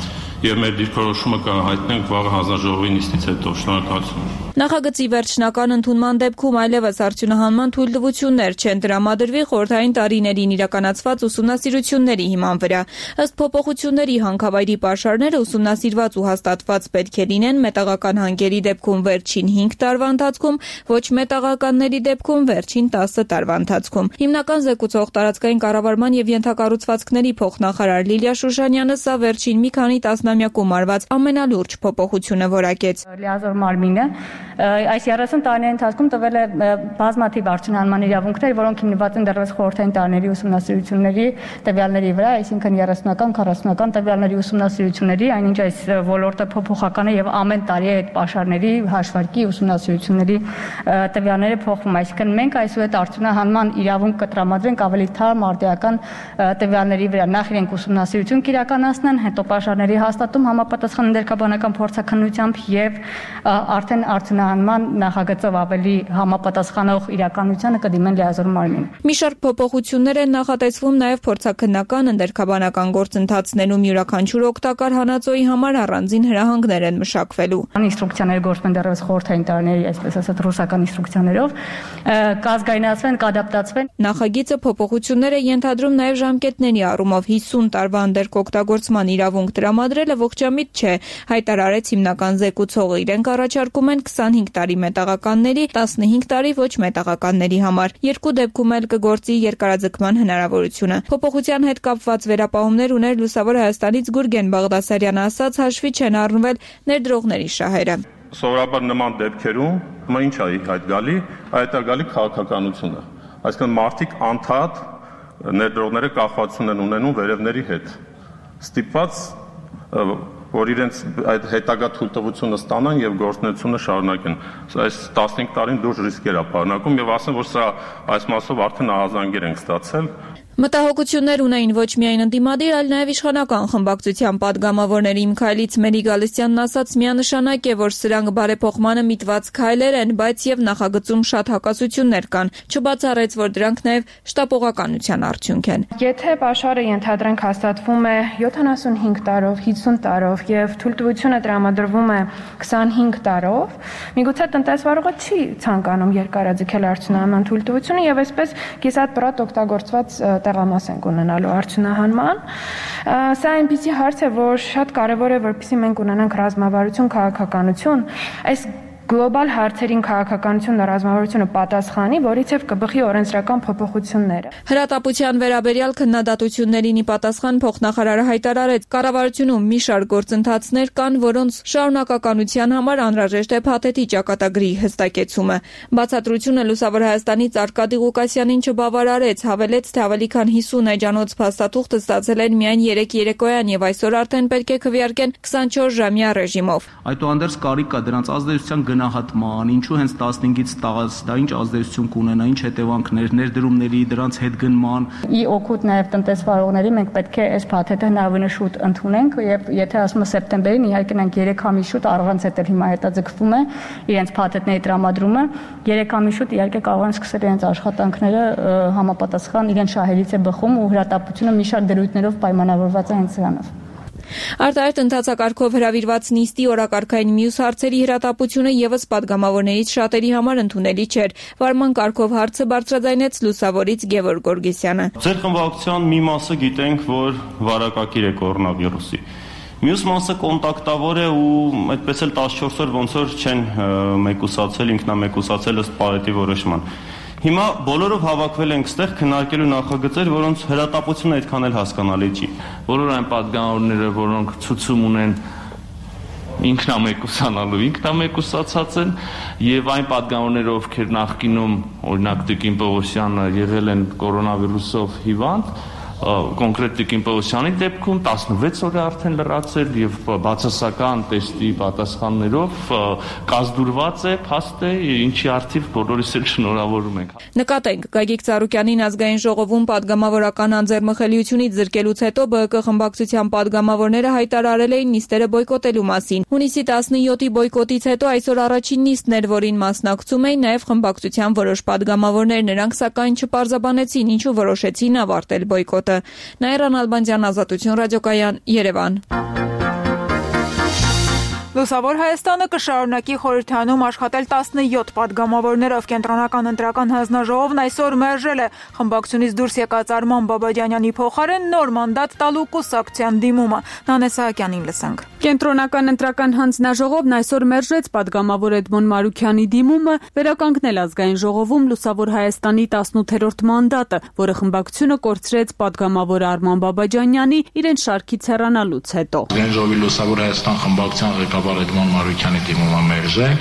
եւ մեր դիրքորոշումը կհայտնենք վաղ հանձնաժողովի նիստից հետո։ Շնորհակալություն։ Նախագծի վերջնական ընդունման դեպքում այլևս արդյունահանման թույլտվություններ չեն տրամադրվի խորհրդային տարիներին իրականացված ուսումնասիրությունների հիման վրա։ Ըստ փոփոխությունների հանքավայրի պաշարները ուսումնասիրված ու հաստատված պետք է լինեն մետաղական հանգերի դեպքում վերջին 5 տարվա ընթացքում, ոչ մետաղականների դեպքում վերջին 10 տարվա ընթացքում։ Հիմնական զեկուցող տարածքային կառավարման եւ ենթակառուցվածքների փոխնախարար Լիլիա Շուշանյանը սա վերջին մի քանի տասնամյակում արված ամենալուրջ փոփոխությունը որակեց։ Լիազոր Մարմինը այս 30 տարիների ընթացքում տվել է բազմաթիվ արդյունահանման իրավունքներ, որոնք հիմնված են դեռևս խորհրդային տարիների ուսումնասիրությունների տվյալների վրա, այսինքն 30-ական, 40-ական տվյալների ուսումնասիրությունների, այնինչ այս ոլորտը փոփոխական է եւ ամեն տարի այդ պաշարների հաշվարկի ուսումնասիրությունների տվյալները փոխվում, այսինքն մենք այսուհետ արդյունահանման իրավունք կտրամադրենք ավելի թարմ արդիական տվյալների վրա։ Նախ իրենք ուսումնասիրություն կիրականացնեն, հետո պաշարների հաստատում համապատասխան ներկաբանական փորձաքննությամբ եւ արդեն արդյունահանման նախագծով ավելի համապատասխանող իրականությանը կդիմեն Լիազոր Մարմին։ Մի շարք փոփոխություններ են նախատեսվում նաև փորձաքննական ընդերքաբանական գործընթացներում յուրաքանչյուր օգտակար հանածոյի համար առանձին հրահանգներ են մշակվելու։ Ինստրուկցիաներ գործեն դեռևս խորհրդային տարիների, այսպես ասած, ռուսական ինստրուկցիաներով, կազգայնացվեն, կադապտացվեն։ Նախագիծը փոփոխություններ է ենթադրում նաև ժամկետների առումով 50 տարվա ընդերքօգտագործման իրավունք տրամադրելը ողջամիտ չէ, հայտարարեց հիմնական զեկուցողը։ Իրենք առաջարկում են 25 տարի մետաղականների, 15 տարի ոչ մետաղականների համար։ Երկու դեպքում էլ կգործի երկարաձգման հնարավորությունը։ Փոփոխության հետ կապված վերապահումներ ուներ Լուսավոր Հայաստանից Գուրգեն Բաղդասարյանը, ասաց հաշվի չեն առնվել ներդրողների շահերը։ Սովորաբար նման դեպքերում ինչ է այդ գալի, այդ է գալի քաղաքականությունը։ Այսինքն մարդիկ անդադ ներդրողները կախվածություն են ունենում վերևների հետ։ Ստիպված որ իրենց այդ հետագա թույլտվությունը ստանան եւ գործունեությունը շարունակեն։ Այս 15 տարին դուրս ռիսկեր է պարունակում եւ ասեմ, որ սա այս մասով արդեն ահազանգեր ենք ստացել։ Մտահոգություններ ունեին ոչ միայն ընդդիմադիր, այլ նաև իշխանական խմբակցության падգամավորների Միքայելից Մերի Գալստյանն ասաց միանշանակ է, որ սրանք բարեփոխմանը միտված քայլեր են, բայց եւ նախագծում շատ հակասություններ կան։ Չբացառեց, որ դրանք նաև շտապողականության արդյունք են։ Եթե պաշարը ենթադրենք հաստատվում է 75 տարով, 50 տարով եւ թույլտվությունը տրամադրվում է 25 տարով, միգուցե տնտեսվարողը չի ցանկանում երկարաձգել արդյունահանման թույլտվությունը եւ այսպես կիսատ պրատ օգտագործված տեղամաս ենք ունենալու արդյունահանման։ Սա այնպիսի հարց է, որ շատ կարևոր է, որպեսզի մենք ունենանք ռազմավարություն, քաղաքականություն, այս գլոբալ հարցերին քաղաքականությունն ու ռազմավարությունը պատասխանի, որից եւ կբխի օրենսդրական փոփոխությունները։ Հրատապության վերաբերյալ քննադատություններին ի պատասխան փոխնախարարը հայտարարեց, կառավարությունում մի շարք գործընթացներ կան, որոնց շարունակականության համար անհրաժեշտ է փաթեթի ճակատագրի հստակեցումը։ Բացատրությունը Լուսավոր Հայաստանից Արկադի Ղուկասյանին չբավարարեց, հավելեց, թե ավելի քան 50 էջանոց փաստաթուղթը ստացել են միայն 3 երեկոյան եւ այսօր արդեն պետք է քվեարկեն 24-ժամյա ռեժիմով։ Այդուհանդերձ կարիք կա դրանց ազդեցության գնահատման, ինչու հենց 15-ից տաղած դա ինչ ազդեցություն կունենա, ինչ հետևանքներ, ներդրումների դրանց հետ գնման։ Ի օգուտ նաև տնտեսվարողների մենք պետք է այս փաթեթը հնարավորինս շուտ ընդունենք եւ եթե ասում եմ սեպտեմբերին, իհարկե մենք 3 ամիս շուտ առանց հետ հիմա հետաձգվում է իրենց փաթեթների տրամադրումը, 3 ամիս շուտ իհարկե կարող են սկսել իրենց աշխատանքները համապատասխան իրենց շահերից է բխում ու հրատապությունը մի շարք դրույթներով պայմանավորված է հենց սրանով։ Արտահերթ ընթացակարգով հրավիրված նիստի օրակարգային մյուս հարցերի հրատապությունը եւս падգամավորներից շատերի համար ընդունելի չէր։ Վարման կարգով հարցը բարձրաձայնեց Լուսավորից Գևորգ Գորգեսյանը։ Ձեր խմբակցության մի մասը գիտենք, որ վարակակիր է կորոնավիրուսի։ Մյուս մասը կոնտակտավոր է ու այդպես էլ 14 օր ոնց որ չեն մեկուսացել, ինքնամեկուսացել ըստ Պարետի որոշման։ Հիմա բոլորով հավաքվել ենք ստեղ քննարկելու նախագծեր, որոնց հրատապությունը այդքան էլ հասկանալի չի։ Բոլոր այն падգամավորները, որոնք ցուցում ունեն ինքնամեկուսացած են եւ այն падգամավորները, ովքեր նախկինում օրինակ Տիկին Պողոսյանը եղել են կորոնավիրուսով հիվանդ, կոնկրետ Տիկին Պողոսյանի դեպքում 16 օր է արդեն լրացել եւ բացասական տեստի պատասխաններով կազդուրված է, փաստ է, ինչի արդիվ բոլորիս էլ շնորհավորում ենք։ Նկատենք, Գագիկ Ծառուկյանին ազգային ժողովում падգամավորական անձեռմխելիությունից զրկելուց հետո ԲՀԿ խմբակցության падգամավորները հայտարարել էին նիստերը բոյկոտելու մասին։ Հունիսի 17-ի բոյկոտից հետո այսօր առաջին նիստն էր, որին մասնակցում էին նաև խմբակցության որոշ падգամավորներ, նրանք սակայն չպարզաբանեցին, ինչու որոշեցին ավարտել բոյկոտը։ Նաիրա Նալբանդյան, Ազատություն ռադիոկայան, Երևան։ Լուսավոր Հայաստանը կշարունակի խորհրդանում աշխատել 17 падգամավորներով։ Կենտրոնական ընտրական հանձնաժողովն այսօր մերժել է խմբակցությունից դուրս եկած Արման Բաբաջանյանի փոխարեն նոր մանդատ տալու կուսակցության դիմումը։ Նանե Սահակյանին լսենք։ Կենտրոնական ընտրական հանձնաժողովն այսօր մերժեց падգամավոր Էդմոն Մարուքյանի դիմումը վերականգնել ազգային ժողովում Լուսավոր Հայաստանի 18-րդ մանդատը, որը խմբակցությունը կորցրեց падգամավոր Արման Բաբաջանյանի իրեն շարքից հեռանալուց հետո։ Ազգային ժողովի Լուսավոր Հայաստան խմբակցության ղեկավար Էդմոն Մարուքյանի դիմումը մերժել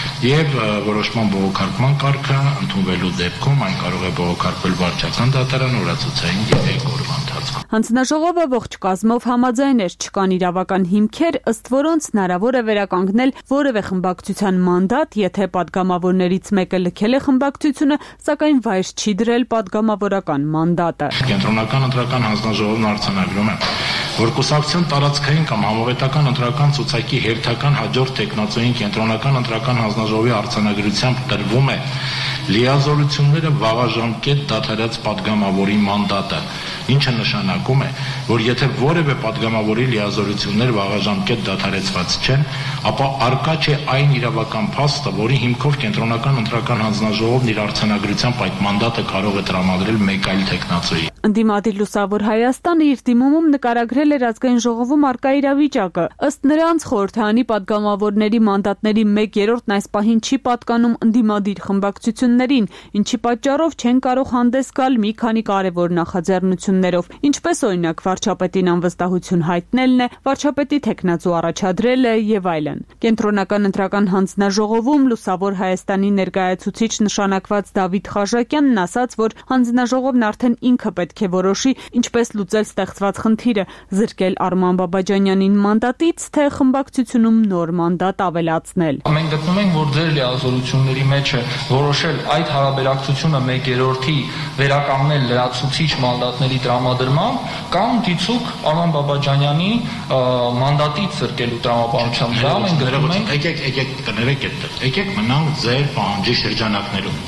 եւ որոշման բողոքարկման կարգը ընդունվելու դեպքում այն կարող է բողոքարկվել վարչական դատարան օրացուցային 3 օրվա ընթացքում։ Հանձնաժողովը ողջ կազմով համաձայն էր, չկան իրավական հիմքեր, ըստ որոնց հնարավոր է վերականգնել որևէ խմբակցության մանդատ, եթե падգամավորներից մեկը լքել է խմբակցությունը, սակայն վայր չի դրել падգամավորական մանդատը։ Կենտրոնական ընտրական հանձնաժողովն արձանագրում է, որ կուսակցության տարածքային կամ համավետական ընտրական ցուցակի հերթական հաջորդ տեխնացուին կենտրոնական ընտրական հանձնաժողովի արձանագրությամբ տրվում է լիազորությունները վաղաժամկետ դադարած падգամավորի մանդատը, ինչը նշանակում է, որ եթե որևէ падգամավորի լիազորություններ վաղաժամկետ դադարեցված չեն, ապա արկա չէ այն իրավական փաստը, որի հիմքով կենտրոնական ընտրական հանձնաժողովն իր արձանագրությամբ այդ մանդատը կարող է տրամադրել մեկ այլ տեխնացուի։ Ընդդիմադիր Լուսավոր Հայաստանը իր դիմումում նկարագրել էր ազգային ժողովում արկա իրավիճակը։ Ըստ նրանց խորհրդարանի падգամավորների մանդատների 1/3-ն այս պահին չի պատկանում ընդդիմադիր խմբակցություններին, ինչի պատճառով չեն կարող հանդես գալ մի քանի կարևոր նախաձեռնություններով, ինչպես օրինակ վարչապետին անվստահություն հայտնելն է, վարչապետի թեկնածու առաջադրելը եւ այլն։ Կենտրոնական ընտրական հանձնաժողովում Լուսավոր Հայաստանի ներկայացուցիչ նշանակված Դավիթ Խաժակյանն ասաց, որ հանձնաժողովն արդեն ինքը պետք է որոշի ինչպես լուծել ստեղծված խնդիրը, զրկել Արման Բաբաջանյանին մանդատից, թե խմբակցությունում նոր մանդատ ավելացնել։ Մենք գտնում ենք, որ ձեր լիազորությունների մեջ է որոշել այդ հարաբերակցությունը 1/3-ի վերականգնել լրացուցիչ մանդատների տրամադրմամբ կամ դիցուկ Արման Բաբաջանյանի մանդատից զրկելու տրամաբանությամբ։ Դա մենք գտնում ենք։ Եկեք կներեք այդտեղ։ Եկեք մնանք ձեր պահանջի շրջանակներում։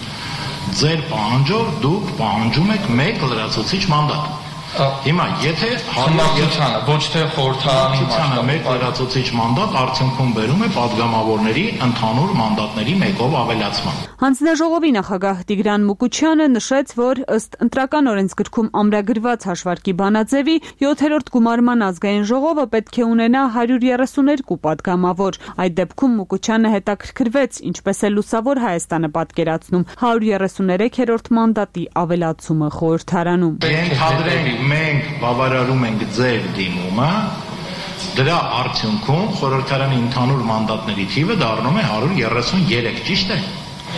Ձեր պահանջով դուք պահանջում եք մեկ լրացուցիչ մանդատ։ Հիմա եթե խմբակցությանը ոչ թե խորհրդարանի մեկ լրացուցիչ մանդատ արդյունքում բերում է падգամավորների ընդհանուր մանդատների մեկով ավելացման։ Հանձնաժողովի նախագահ Տիգրան Մուկուչյանը նշեց, որ ըստ ընտրական օրենսգրքում ամրագրված հաշվարկի բանաձևի 7-րդ գումարման ազգային ժողովը պետք է ունենա 132 падգամավոր։ Այդ դեպքում Մուկուչյանը հետաքրքրվեց, ինչպես է Լուսավոր Հայաստանը պատկերացնում 133-րդ մանդատի ավելացումը խորհրդարանում։ Մենք բավարարում ենք ձեր դիմումը, դրա արդյունքում խորհրդարանի ընդհանուր մանդատների թիվը դառնում է 133, ճիշտ է։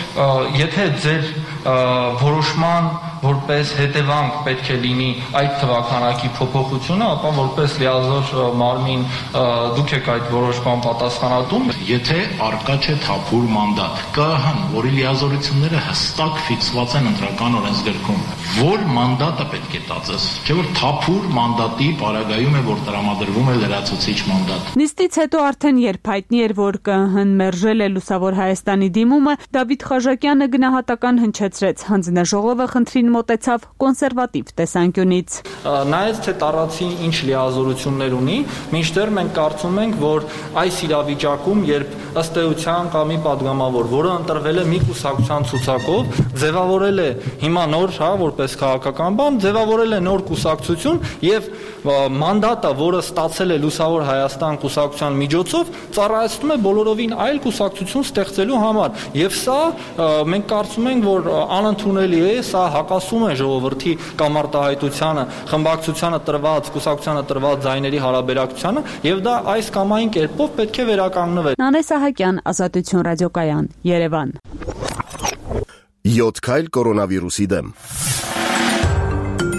Եթե ձեր որոշման որպես հետևանք պետք է լինի այդ թվականակի փոփոխությունը, ապա որպես լիազոր մարմին դուք եք այդ որոշման պատասխանատուն։ Եթե արկա չէ թափուր մանդատ, ԿՀ-ն, որի լիազորությունները հստակ ֆիքսված են ընտրական օրենսգրքում, որ մանդատը պետք է տածես, չէ՞ որ թափուր մանդատի պարագայում է, որ տրամադրվում է լրացուցիչ մանդատ։ Նիստից հետո արդեն երբ հայտնի էր, որ ԿՀ-ն մերժել է Լուսավոր Հայաստանի դիմումը, Դավիթ Խաժակյանը գնահատական հնչեցրեց։ Հանձնաժողովը խնդրին մոտեցավ կոնսերվատիվ տեսանկյունից։ Նայած թե տարածի ինչ լիազորություններ ունի, մինչդեռ մենք կարծում ենք, որ այս իրավիճակում, երբ ըստ էության կա մի падգամավոր, որը ընտրվել է մի կուսակցության ցուցակով, ձևավորել է հիմա նոր, որպես քաղաքական բան, ձևավորել է նոր կուսակցություն եւ մանդատը, որը ստացել է Լուսավոր Հայաստան կուսակցության միջոցով, ծառայեցնում է բոլորովին այլ կուսակցություն ստեղծելու համար։ Եվ սա մենք կարծում ենք, որ անընդունելի է, սա հակասում է ժողովրդի կամ արտահայտությանը, խմբակցությանը տրված, կուսակցությանը տրված ձայների հարաբերակցությանը, եւ դա այս կամ այն կերպով պետք է վերականգնվի։ Նանե Սահակյան, Ազատություն ռադիոկայան, Երևան։ 7 քայլ կորոնավիրուսի դեմ։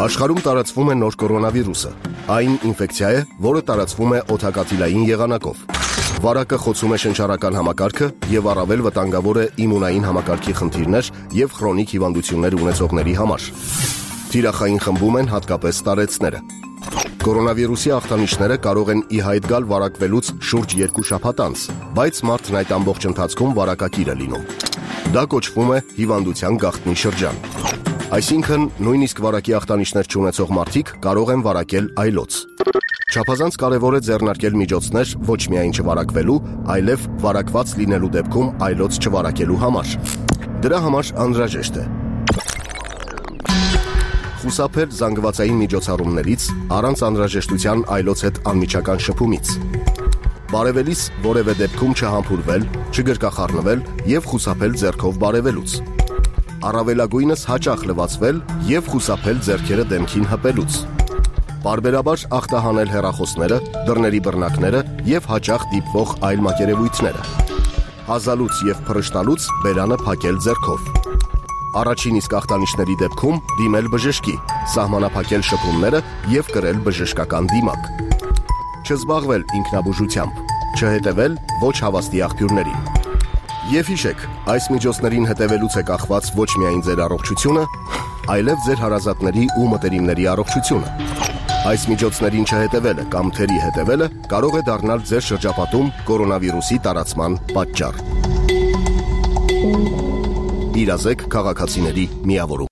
Աշխարհում տարածվում է նոր կորոնավիրուսը։ Այն ինֆեկցիա է, որը տարածվում է օդակաթիլային եղանակով։ Վարակը խոցում է շնչառական համակարգը եւ առավել վտանգավոր է իմունային համակարգի խնդիրներ եւ քրոնիկ հիվանդություններ ունեցողների համար։ Թիրախային խմբում են հատկապես տարեցները։ Կորոնավիրուսի ախտանիշները կարող են ի հայտ գալ վարակվելուց շուրջ 2 շաբաթ անց, բայց մարդն այդ ամբողջ ընթացքում վարակակիր է լինում։ Դա կոչվում է հիվանդության գաղտնի շրջան։ Այսինքն, նույնիսկ վարակի ախտանիշներ չունեցող մարդիկ կարող են վարակել այլոց։ Չափազանց կարևոր է ձեռնարկել միջոցներ ոչ միայն չվարակվելու, այլև վարակված լինելու դեպքում այլոց չվարակելու համար։ Դրա համար անհրաժեշտ է խուսափել զանգվածային միջոցառումներից, առանց անհրաժեշտության այլոց հետ անմիջական շփումից։ Բարևելիս որևէ դեպքում չհամբուրվել, չգրկախառնվել եւ խուսափել ձեռքով բարևելուց։ Առավելագույնս հաճախ լվացվել եւ խուսափել ձեռքերը դեմքին հպելուց։ Պարբերաբար ախտահանել հեռախոսները, դռների բռնակները եւ հաճախ դիպվող այլ մակերևույթները։ Հազալուց եւ փռշտալուց բերանը փակել ձեռքով։ Առաջին իսկ ախտանիշների դեպքում դիմել բժշկի, սահմանափակել շփումները եւ կրել բժշկական դիմակ։ Չզբաղվել ինքնաբուժությամբ, չհետևել ոչ հավաստի աղբյուրներին։ Եվ հիշեք, այս միջոցներին հետևելուց է կախված ոչ միայն ձեր առողջությունը, այլև ձեր հարազատների ու մտերիմների առողջությունը։ Այս միջոցներին չհետևելը կամ թերի հետևելը կարող է դառնալ ձեր շրջապատում կորոնավիրուսի տարածման պատճառ։ Իրազեկ քաղաքացիների միավորում։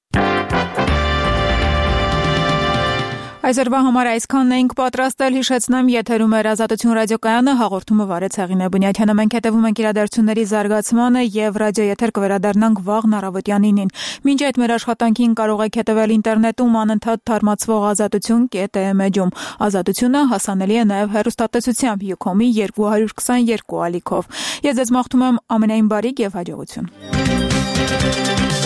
Այսօրվա համար այսքանն էինք պատրաստել, հիշեցնեմ, եթերում էր Ազատություն ռադիոկայանը, հաղորդումը վարեց Հեղինե Բունյաթյանը։ Մենք հետևում ենք իրադարձությունների զարգացմանը եւ ռադիոեթեր կվերադառնանք վաղ առավոտյան 9-ին։ Մինչ այդ մեր աշխատանքին կարող եք հետևել ինտերնետում անընդհատ թարմացվող azatutun.am-ում։ Ազատությունը հասանելի է նաեւ հեռուստատեսությամբ Ucom-ի 222 ալիքով։ Ես ձեզ մաղթում եմ ամենայն բարիք եւ հաջողություն։